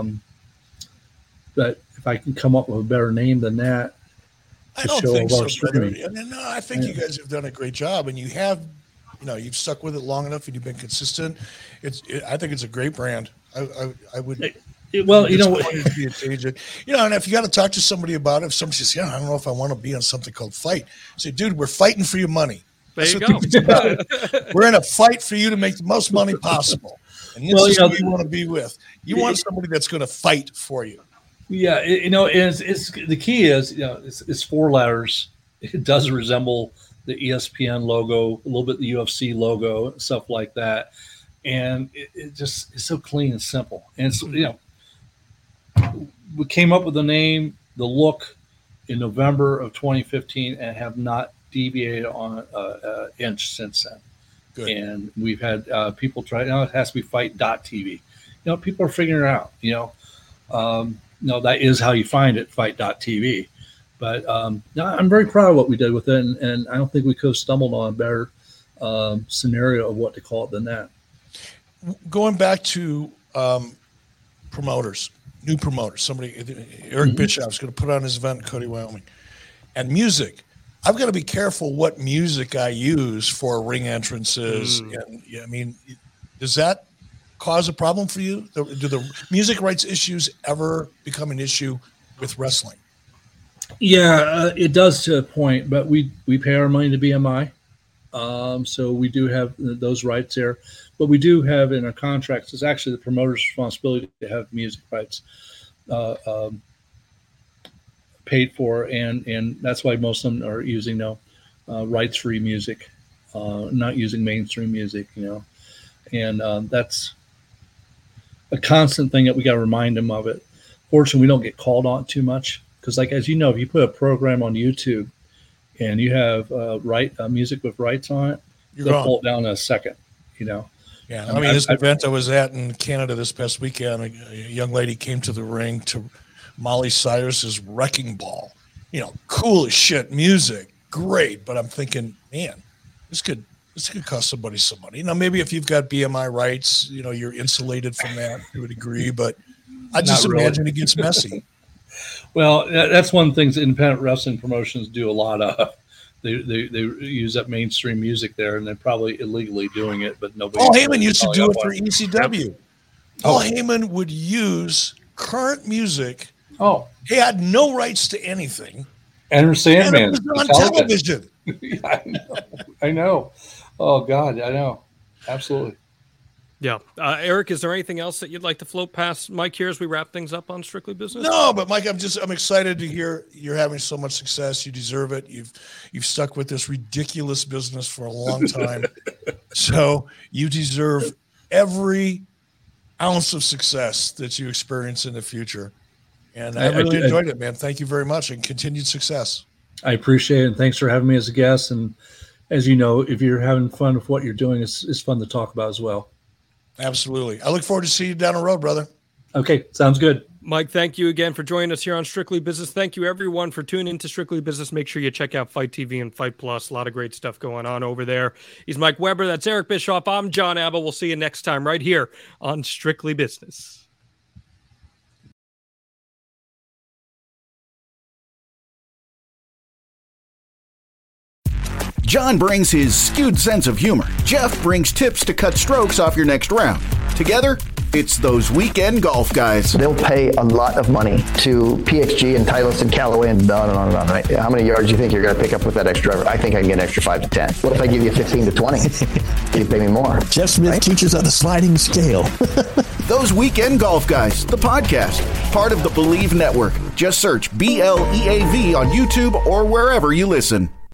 But if I can come up with a better name than that, I don't think so. No, I think you guys have done a great job, and you have, you've stuck with it long enough, and you've been consistent. I think it's a great brand. I would. Well, and if you got to talk to somebody about it, if somebody says, I don't know if I want to be on something called Fight, say, dude, we're fighting for your money. There you go. We're in a fight for you to make the most money possible. And this is who you want to be with. You want somebody that's going to fight for you. Yeah. It's the key is, it's 4 letters. It does resemble the ESPN logo, a little bit the UFC logo, stuff like that. And it just is so clean and simple. And it's, we came up with the name, the look in November of 2015 and have not deviated on an inch since then. Good. And we've had people try, now it has to be fight.tv. People are figuring it out, that is how you find it, fight.tv. But I'm very proud of what we did with it. And I don't think we could have stumbled on a better scenario of what to call it than that. Going back to promoters, new promoters. Somebody, Eric Bischoff's going to put on his event in Cody, Wyoming. And music. I've got to be careful what music I use for ring entrances. And I mean, does that cause a problem for you? Do the music rights issues ever become an issue with wrestling? Yeah, it does to a point, but we pay our money to BMI. So we do have those rights there, but we do have in our contracts, it's actually the promoter's responsibility to have music rights paid for. And that's why most of them are using rights-free music, not using mainstream music, and that's a constant thing that we got to remind them of it. Fortunately, we don't get called on too much because, like, as you know, if you put a program on YouTube and you have music with rights on it, they'll pull it down in a second, Yeah. I mean, this event I was at in Canada this past weekend, a young lady came to the ring to Molly Cyrus's Wrecking Ball. Cool as shit music, great. But I'm thinking, man, this could cost somebody some money. Now, maybe if you've got BMI rights, you're insulated from that to a degree. But I just imagine it gets messy. Well, that's one of the things independent wrestling promotions do a lot of. They use up mainstream music there, and they're probably illegally doing it, but nobody. Paul Heyman used to do it for ECW. Paul Heyman would use current music. Oh, he had no rights to anything. Enter Sandman. And it was on television. Yeah, I know. Oh God, I know. Absolutely. Yeah. Eric, is there anything else that you'd like to float past Mike here as we wrap things up on Strictly Business? No, but Mike, I'm excited to hear you're having so much success. You deserve it. You've stuck with this ridiculous business for a long time. So you deserve every ounce of success that you experience in the future. And I really enjoyed it, man. Thank you very much, and continued success. I appreciate it, and thanks for having me as a guest. And as you know, if you're having fun with what you're doing, it's fun to talk about as well. Absolutely. I look forward to seeing you down the road, brother. Okay, sounds good. Mike, thank you again for joining us here on Strictly Business. Thank you, everyone, for tuning into Strictly Business. Make sure you check out Fight TV and Fight Plus. A lot of great stuff going on over there. He's Mike Weber. That's Eric Bischoff. I'm John Abba. We'll see you next time right here on Strictly Business. John brings his skewed sense of humor. Jeff brings tips to cut strokes off your next round. Together, it's those weekend golf guys. They'll pay a lot of money to PXG and Titleist and Callaway and on and on and on, right? How many yards do you think you're going to pick up with that extra driver? I think I can get an extra 5 to 10. What if I give you 15 to 20? Can you pay me more? Jeff Smith teaches on the sliding scale. Those Weekend Golf Guys, the podcast, part of the Believe Network. Just search BLEAV on YouTube or wherever you listen.